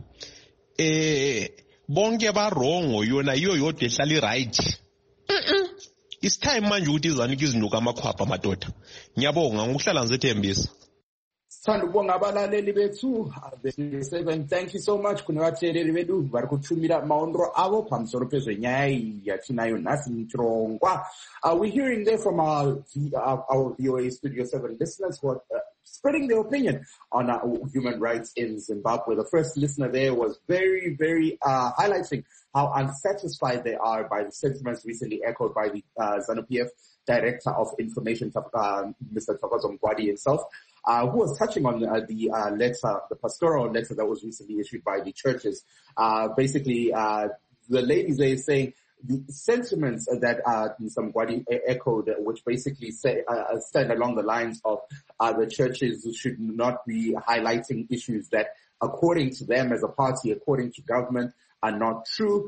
eh bonke ba wrong, yona iyo yodwa ehlala right. It's time manje ukuthi izanu kizinuka amakhwapha madoda. Ngiyabonga ngokuhlala nzethembisa. Sandubonga abalaleli bethu be seven. Thank you so much kunevateereri vedu vari kutumira maondro avo pamusoro pezvenyaya yatinayo nhasi muchirongwa. Uh, we're hearing there from our, our, our V O A Studio seven listeners who are uh, spreading their opinion on uh, human rights in Zimbabwe. The first listener there was very, very uh, highlighting how unsatisfied they are by the sentiments recently echoed by the uh, ZANU-P F Director of Information, uh, Mister Thokozo Mgwadi himself. Uh, who was touching on uh, the uh, letter, the pastoral letter that was recently issued by the churches. Uh, basically, uh, the ladies there is saying the sentiments that uh, Msangwadi echoed, which basically say, uh, stand along the lines of uh, the churches should not be highlighting issues that, according to them as a party, according to government, are not true.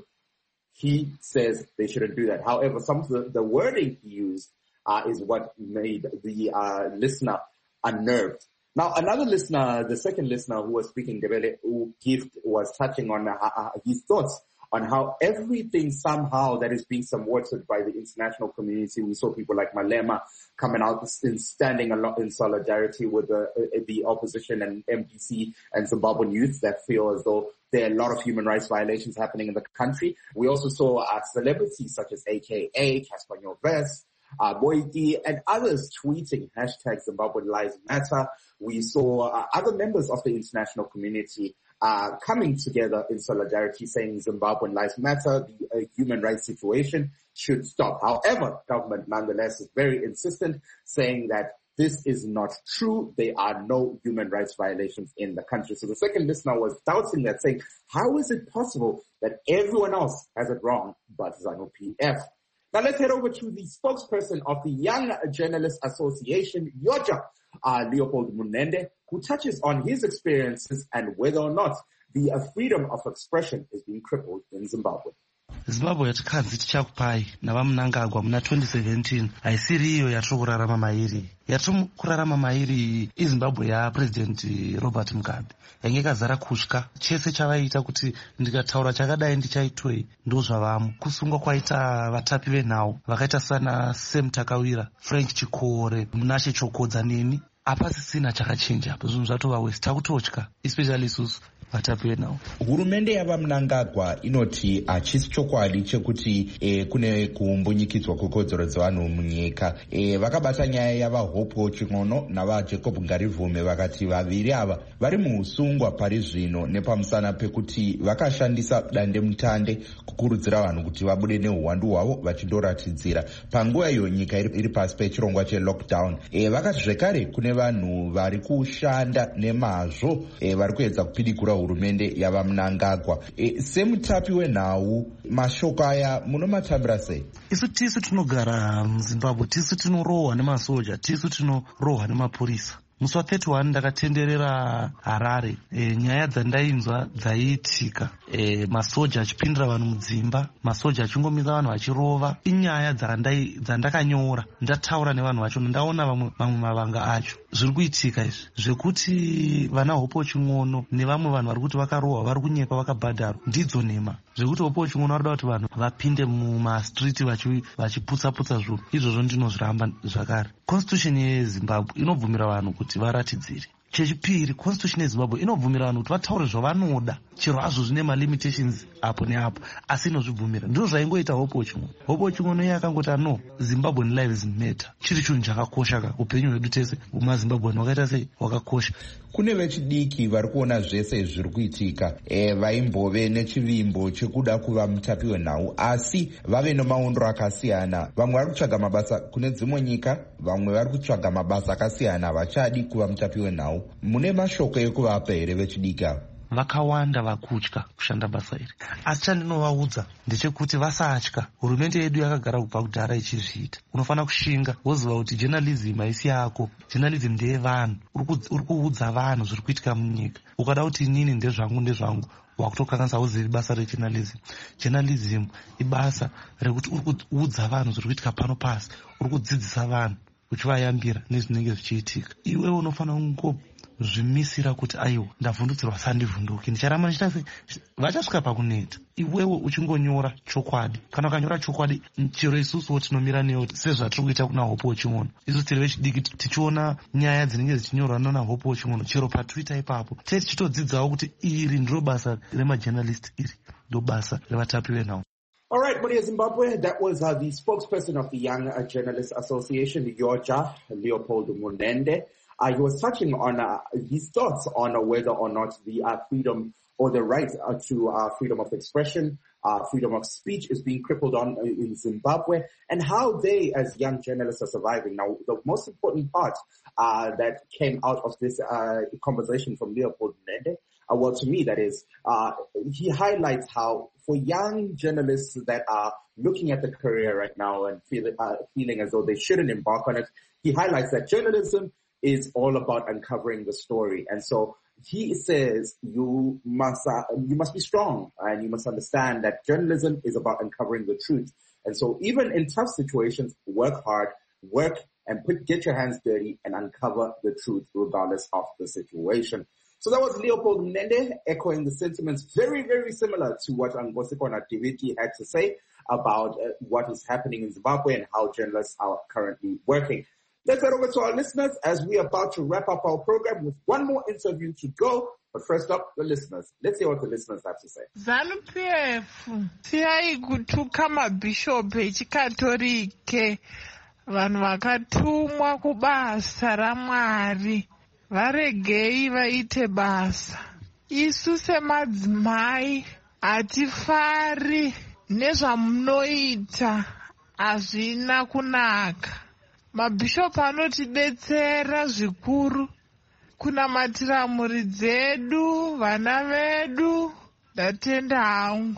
He says they shouldn't do that. However, some of the, the wording he used uh, is what made the uh, listener unnerved. Now, another listener, the second listener who was speaking, Debele Gift, was touching on uh, uh, his thoughts on how everything somehow that is being supported by the international community. We saw people like Malema coming out and standing a lot in solidarity with the, uh, the opposition and M D C and Zimbabwean youth that feel as though there are a lot of human rights violations happening in the country. We also saw uh, celebrities such as A K A, Cassper Nyovest, uh, Boiti, and others tweeting hashtag Zimbabwean Lives Matter. We saw uh, other members of the international community uh, coming together in solidarity saying Zimbabwean Lives Matter, the uh, human rights situation should stop. However, government nonetheless is very insistent, saying that this is not true. There are no human rights violations in the country. So the second listener was doubting that, saying, how is it possible that everyone else has it wrong but ZANU-P F? Now let's head over to the spokesperson of the Young Journalists Association, YOJA, uh, Leopold Munende, who touches on his experiences and whether or not the uh, freedom of expression is being crippled in Zimbabwe. Zimbabwe yatikanzi tichakupai navamunangagwa muna twenty seventeen haisiri iyo yatiri kurarama mairi. Yatiri kurarama mairi iZimbabwe yaPresident Robert Mugabe yange ikazara kutya. Chese chavaita kuti ndikataura chakadai ndichaitwei ndo zvavamo. Kusungwa kwaita vatapi venhau vakaita sana Sam Takawira, Frank Chikore, Munashe Chokodza neni. Hapasisina chakachinja apo, zvinhu zvatova wese takutotya, especially isusu vatapi venhau. Hurumende yavaMnangagwa inoti hachisi chokwadi chekuti e, kune kumbunyikidzwa kwekodzero dzevanhu munyika. E, vakabata nyaya yavaHope Ching'ono navaJacob Ngarivume vakati vaviri ava vari muusungwa pari zvino nepamusana pekuti vakashandisa dandemutande kukurudzira vanhu kuti vabude neuhwandu hwavo vachindoratidzira. Panguva iyo nyika iri, iri pasi pechirongwa chelockdown. E, vakati zvekare kune vanhu vari kushanda nemazvo e, vari kuedza kupidikura hurumende yavaMnangagwa. E, semutapi wenhau mashoko aya munomatambira sei? Isu tisu tinogara muZimbabwe, tisu tinorohwa nemasoja, tisu tinorohwa nemapurisa. Musi wa thirty-one ndakatenderera Harare. E, nyaya dzandainzwa dzaiitika, e, masoja achipindira vanhu mudzimba, masoja achingomisa vanhu vachirova, inyaya dzandakanyora ndataura nevanhu vacho, ndaona vamwe mavanga acho. Zviri kuitika izvi zvekuti vana Hope Ching'ono nevamwe vanhu vari kuti vakarohwa vari kunyekwa vakabhadharwa ndidzo nhema zvekuti Hope Ching'ono varida kuti vanhu vapinde mumastriti vachiputsa-putsa zvinhu. Izvozvo ndinozviramba zvakare. Constitution yeZimbabwe inobvumira vanhu kuti varatidzire. Chechipiri, Constitution yeZimbabwe inobvumira vanhu kuti vataure zvavanoda, chero hazvo zvine malimitations apo neapo, asi inozvibvumira. Ndizvo zvaingoita Hope Ching'ono. Hope Ching'ono iye akangoti no, Zimbabwean lives matter. Chiri chinhu chakakosha ka upenyu hwedu tese humaZimbabwean hwakaita sei hwakakosha. Kune vechidiki vari kuona zvese zviri kuitika, e, vaimbove nechivimbo chekuda kuva mutapi wenhau, asi vave nemaondro akasiyana. Vamwe vari kutsvaga mabasa kune dzimwe nyika, vamwe vari kutsvaga mabasa akasiyana, vachadi kuva mutapi wenhau. Mune mashoko ekuvapa here vechidiki ava? Vakawanda vakutya kushanda basa iri, asi chandinovaudza ndechekuti vasatya. Hurumende yedu yakagara kubva kudhara ichizviita. Unofana kushinga woziva kuti journalism haisi yako, journalism ndeyevanhu. Uri kuudza vanhu zviri kuitika munyika. Ukada kuti inini ndezvangu ndezvangu wakutokanganisa uzivi basa rejournalism. Journalism ibasa rekuti uri kuudza vanhu zviri kuitika pano pasi, uri kudzidzisa vanhu uchivayambira nezvinenge zvichiitika. Iwe unofana kungo zvimisira kuti aiwa ndavhundutsirwa sandivhunduki ndicharamba ndichita sei, vachasvika pakuneta. Iwewe uchingonyora chokwadi, kana ukanyora chokwadi chero isusuwo tinomira neyo sezvatiri kuita kuna Hope Ching'ono. Isusu tiri vechidiki tichiona nyaya dzinenge dzichinyorwa nana Hope Ching'ono chero paTwitter ipapo tese tichitodzidzawo kuti iri ndiro basa remajournalist, iri ndo basa revatapi venhau. All right, Maria Zimbabwe, that was uh, the spokesperson of the Young uh, Journalists Association, YOJA, Leopold Munende. Uh, he was touching on uh, his thoughts on uh, whether or not the uh, freedom or the right uh, to uh, freedom of expression, uh, freedom of speech is being crippled on uh, in Zimbabwe, and how they as young journalists are surviving. Now, the most important part uh, that came out of this uh, conversation from Leopold Munende uh, well, to me that is, uh, he highlights how for young journalists that are looking at the career right now and feel, uh, feeling as though they shouldn't embark on it, he highlights that journalism is all about uncovering the story. And so he says you must, uh, you must be strong and you must understand that journalism is about uncovering the truth. And so even in tough situations, work hard, work and put, get your hands dirty and uncover the truth regardless of the situation. So that was Leopold Mnende echoing the sentiments very, very similar to what Ngosikona Diviti had to say about uh, what is happening in Zimbabwe and how journalists are currently working. Let's head over to our listeners as we are about to wrap up our program with one more interview to go. But first up, the listeners. Let's hear what the listeners have to say. ZANU-P F siyai kutuka mabhishop echikatolike vanhu vakatumwa kubasa raMwari varegei vaite basa. Isu semadzimai hatifari nezvamunoita, hazvina kunaka. Mabhishop anotidetsera zvikuru kunamatira mhuri dzedu, vana vedu, ndatenda hangu.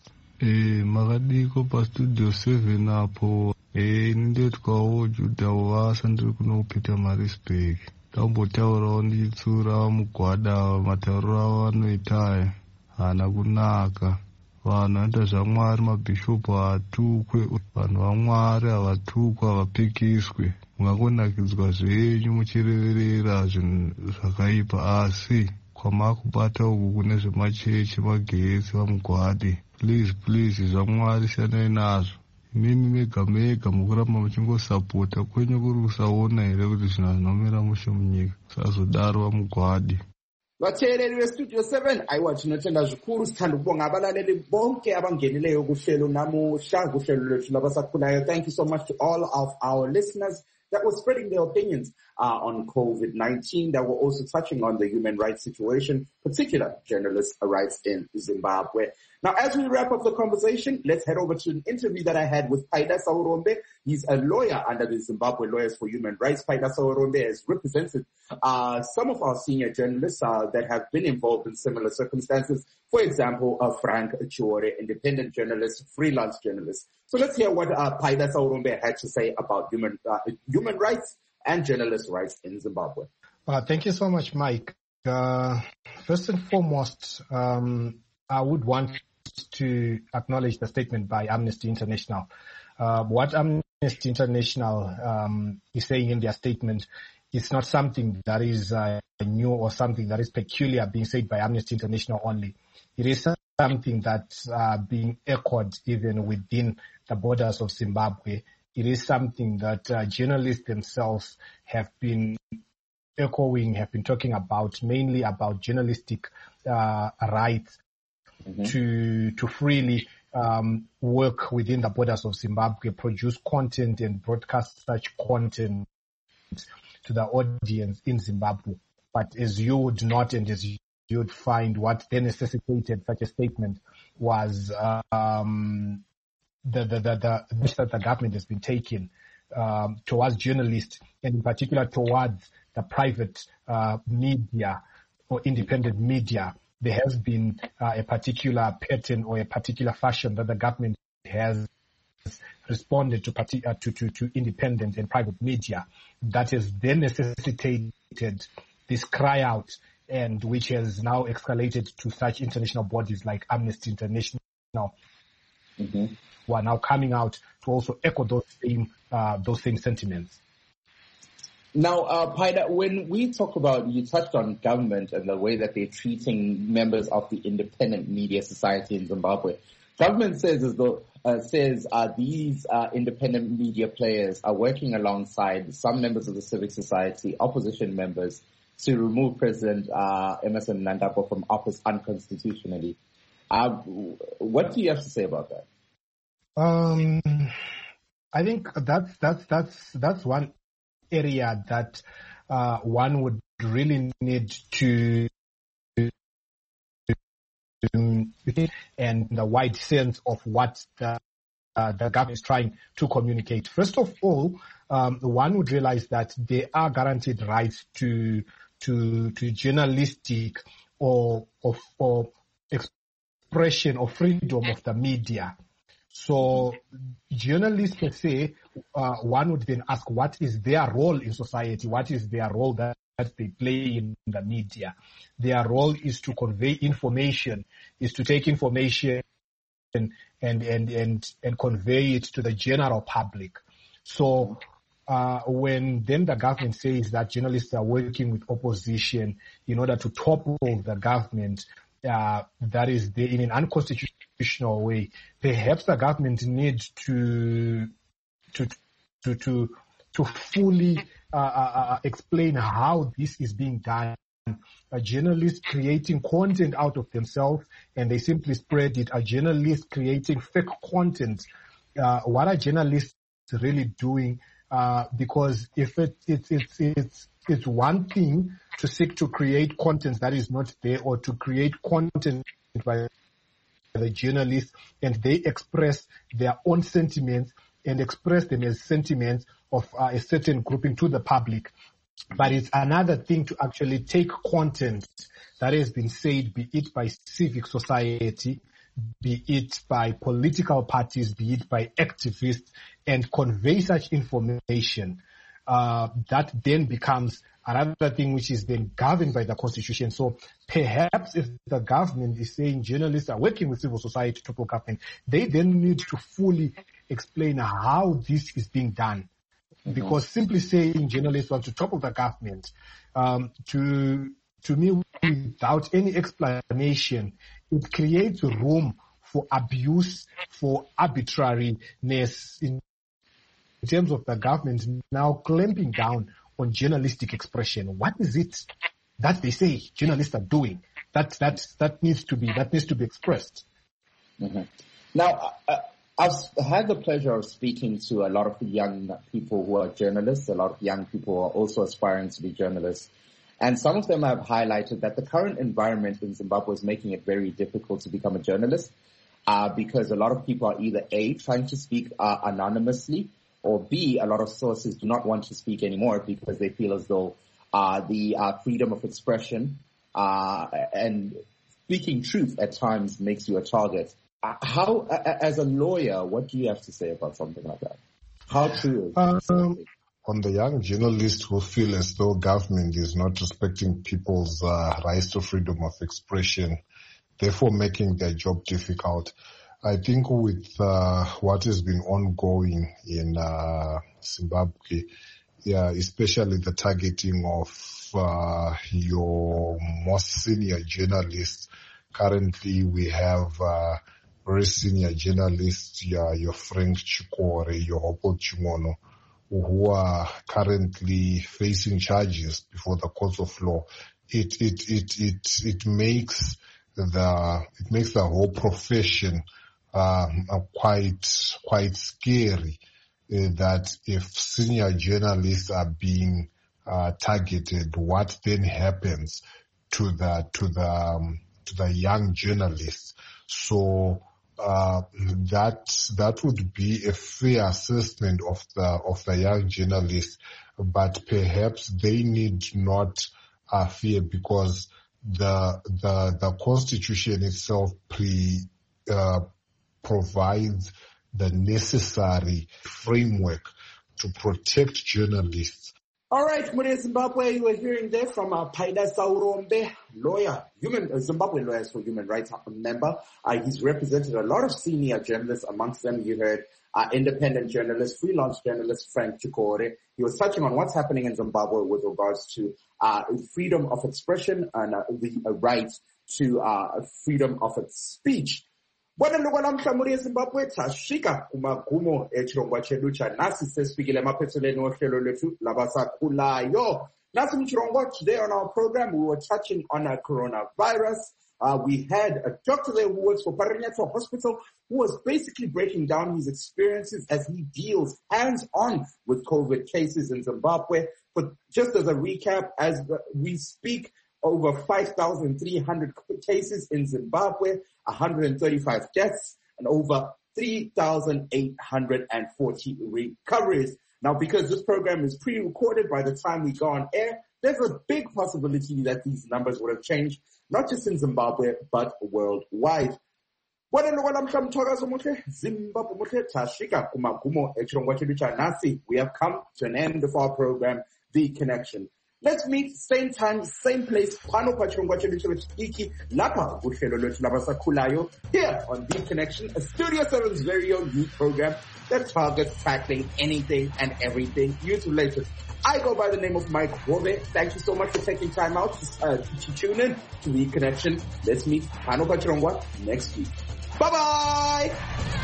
Eh, makadiko pastudio seven apo, eh, ndetkawo Juda wasa ndiri kuno Peter Marisburg. Tambotaurawo nditsura mugwada matauro avo anoita hana kunaka. Vanhu vanoita zvaMwari, mabhishopu hatukwe, vanhu vaMwari havatukwe, havapikiswe. Mungangonakidzwa zvenyu muchireverera zvinhu zvakaipa, asi kwamakubata uku kune zvemachechi, magetsi, vamugwadi. Please, please, zvaMwari siyanai nazvo. Imimi mega mega mukuramba muchingosapota kwenyu kuri kusaona here kuti zvinhu zvinomira mushe munyika. Sazodaro vamugwadi. Vateereri vestudio seven, aiwa tinotenda zvikuru, sithanda ukubonga abalaleli bonke abangenileyo kuhlelo namuhla kuhlelo lwethu labasakhulayo. Thank you so much to all of our listeners that were spreading their opinions uh, on COVID nineteen, that were also touching on the human rights situation, particular journalist rights in Zimbabwe. Now, as we wrap up the conversation, let's head over to an interview that I had with Paida Saurombe. He's a lawyer under the Zimbabwe Lawyers for Human Rights. Paida Saurombe has represented uh, some of our senior journalists uh, that have been involved in similar circumstances. For example, uh, Frank Chiore, independent journalist, freelance journalist. So let's hear what uh, Paida Saurombe had to say about human uh, human rights and journalist rights in Zimbabwe. Uh, thank you so much, Mike. Uh, first and foremost, um, I would want to acknowledge the statement by Amnesty International. Uh, what Amnesty International um, is saying in their statement is not something that is uh, new or something that is peculiar being said by Amnesty International only. It is something that's uh, being echoed even within the borders of Zimbabwe. It is something that uh, journalists themselves have been echoing, have been talking about, mainly about journalistic uh, rights mm-hmm. to to freely um, work within the borders of Zimbabwe, produce content and broadcast such content to the audience in Zimbabwe. But as you would not and as you would find, what then necessitated such a statement was uh, um, the the the the the that the government has been taking um, towards journalists, and in particular towards the private uh, media or independent media. There has been uh, a particular pattern or a particular fashion that the government has responded to, uh, to, to, to independent and private media that has then necessitated this cry out, and which has now escalated to such international bodies like Amnesty International, mm-hmm. who are now coming out to also echo those same, uh, those same sentiments. Now, uh, Paida, when we talk about, you touched on government and the way that they're treating members of the independent media society in Zimbabwe. Government says as though, uh, says uh, these uh, independent media players are working alongside some members of the civic society, opposition members, to remove President uh, Emmerson Mnangagwa from office unconstitutionally. Uh, what do you have to say about that? Um, I think that's that's that's that's one area that uh, one would really need to, and the wide sense of what the, uh, the government is trying to communicate. First of all, um, one would realize that there are guaranteed rights to to to journalistic or of or expression or freedom of the media. So journalists per se, uh, one would then ask, what is their role in society? What is their role that, that they play in the media? Their role is to convey information, is to take information and and and and, and convey it to the general public. So uh, when then the government says that journalists are working with opposition in order to topple the government, uh, that is the, in an unconstitutional way, perhaps the government needs to to to to to fully uh, uh, explain how this is being done. A journalist creating content out of themselves and they simply spread it. A journalist creating fake content. Uh, what are journalists really doing? Uh, because if it, it, it's it's it's one thing to seek to create content that is not there, or to create content by the journalists and they express their own sentiments and express them as sentiments of uh, a certain grouping to the public. But it's another thing to actually take content that has been said, be it by civic society, be it by political parties, be it by activists, and convey such information. Uh, that then becomes another thing which is then governed by the Constitution. So perhaps if the government is saying journalists are working with civil society to topple government, they then need to fully explain how this is being done. Mm-hmm. Because simply saying journalists want to topple the government, um, to to me, without any explanation, it creates room for abuse, for arbitrariness in terms of the government now clamping down on journalistic expression. What is it that they say journalists are doing that that that needs to be that needs to be expressed? Mm-hmm. Now, uh, I've had the pleasure of speaking to a lot of young people who are journalists, a lot of young people who are also aspiring to be journalists. And some of them have highlighted that the current environment in Zimbabwe is making it very difficult to become a journalist, uh, because a lot of people are either A, trying to speak uh, anonymously, or B, a lot of sources do not want to speak anymore because they feel as though uh, the uh, freedom of expression uh, and speaking truth at times makes you a target. How, as a lawyer, what do you have to say about something like that? How true is it? Um, on the young journalists who feel as though government is not respecting people's uh, rights to freedom of expression, therefore making their job difficult, I think with uh, what has been ongoing in uh, Zimbabwe, yeah, especially the targeting of uh, your most senior journalists, currently we have uh, very senior journalists, yeah, your Frank Chikore, your Hopo Chimono, who are currently facing charges before the courts of law. It it it it it makes the it makes the whole profession um, uh, quite quite scary. Uh, that if senior journalists are being uh, targeted, what then happens to the to the um, to the young journalists? So. Uh, that that would be a fair assessment of the of the young journalists, but perhaps they need not uh, fear, because the the the Constitution itself pre uh, provides the necessary framework to protect journalists. All right, Muria Zimbabwe, you were hearing there from uh, Paida Saurombe, lawyer, human uh, Zimbabwe Lawyers for Human Rights member. Uh, he's represented a lot of senior journalists. Amongst them, you heard uh, independent journalist, freelance journalist Frank Chikore. He was touching on what's happening in Zimbabwe with regards to uh, freedom of expression and uh, the uh, right to uh, freedom of speech. Bona loko lamhla muri eZimbabwe tasvika kumagumo echirongwa chedu chanhasi sesifikile emapetsoleni ohlelo lwethu labasakhulayo. Nasi muchirongwa, today on our program we were touching on a coronavirus. Uh, we had a doctor there who works for Parinyato Hospital who was basically breaking down his experiences as he deals hands-on with COVID cases in Zimbabwe. But just as a recap, as we speak, over five thousand three hundred cases in Zimbabwe, one hundred thirty-five deaths, and over three thousand eight hundred forty recoveries. Now, because this program is pre-recorded, by the time we go on air, there's a big possibility that these numbers would have changed, not just in Zimbabwe, but worldwide. We have come to an end of our program, The Connection. Let's meet same time, same place, here on The Connection, a Studio seven's very own youth program that targets tackling anything and everything youth related. I go by the name of Mike Wove. Thank you so much for taking time out to, uh, to tune in to The Connection. Let's meet Pano Pachirongwa next week. Bye-bye!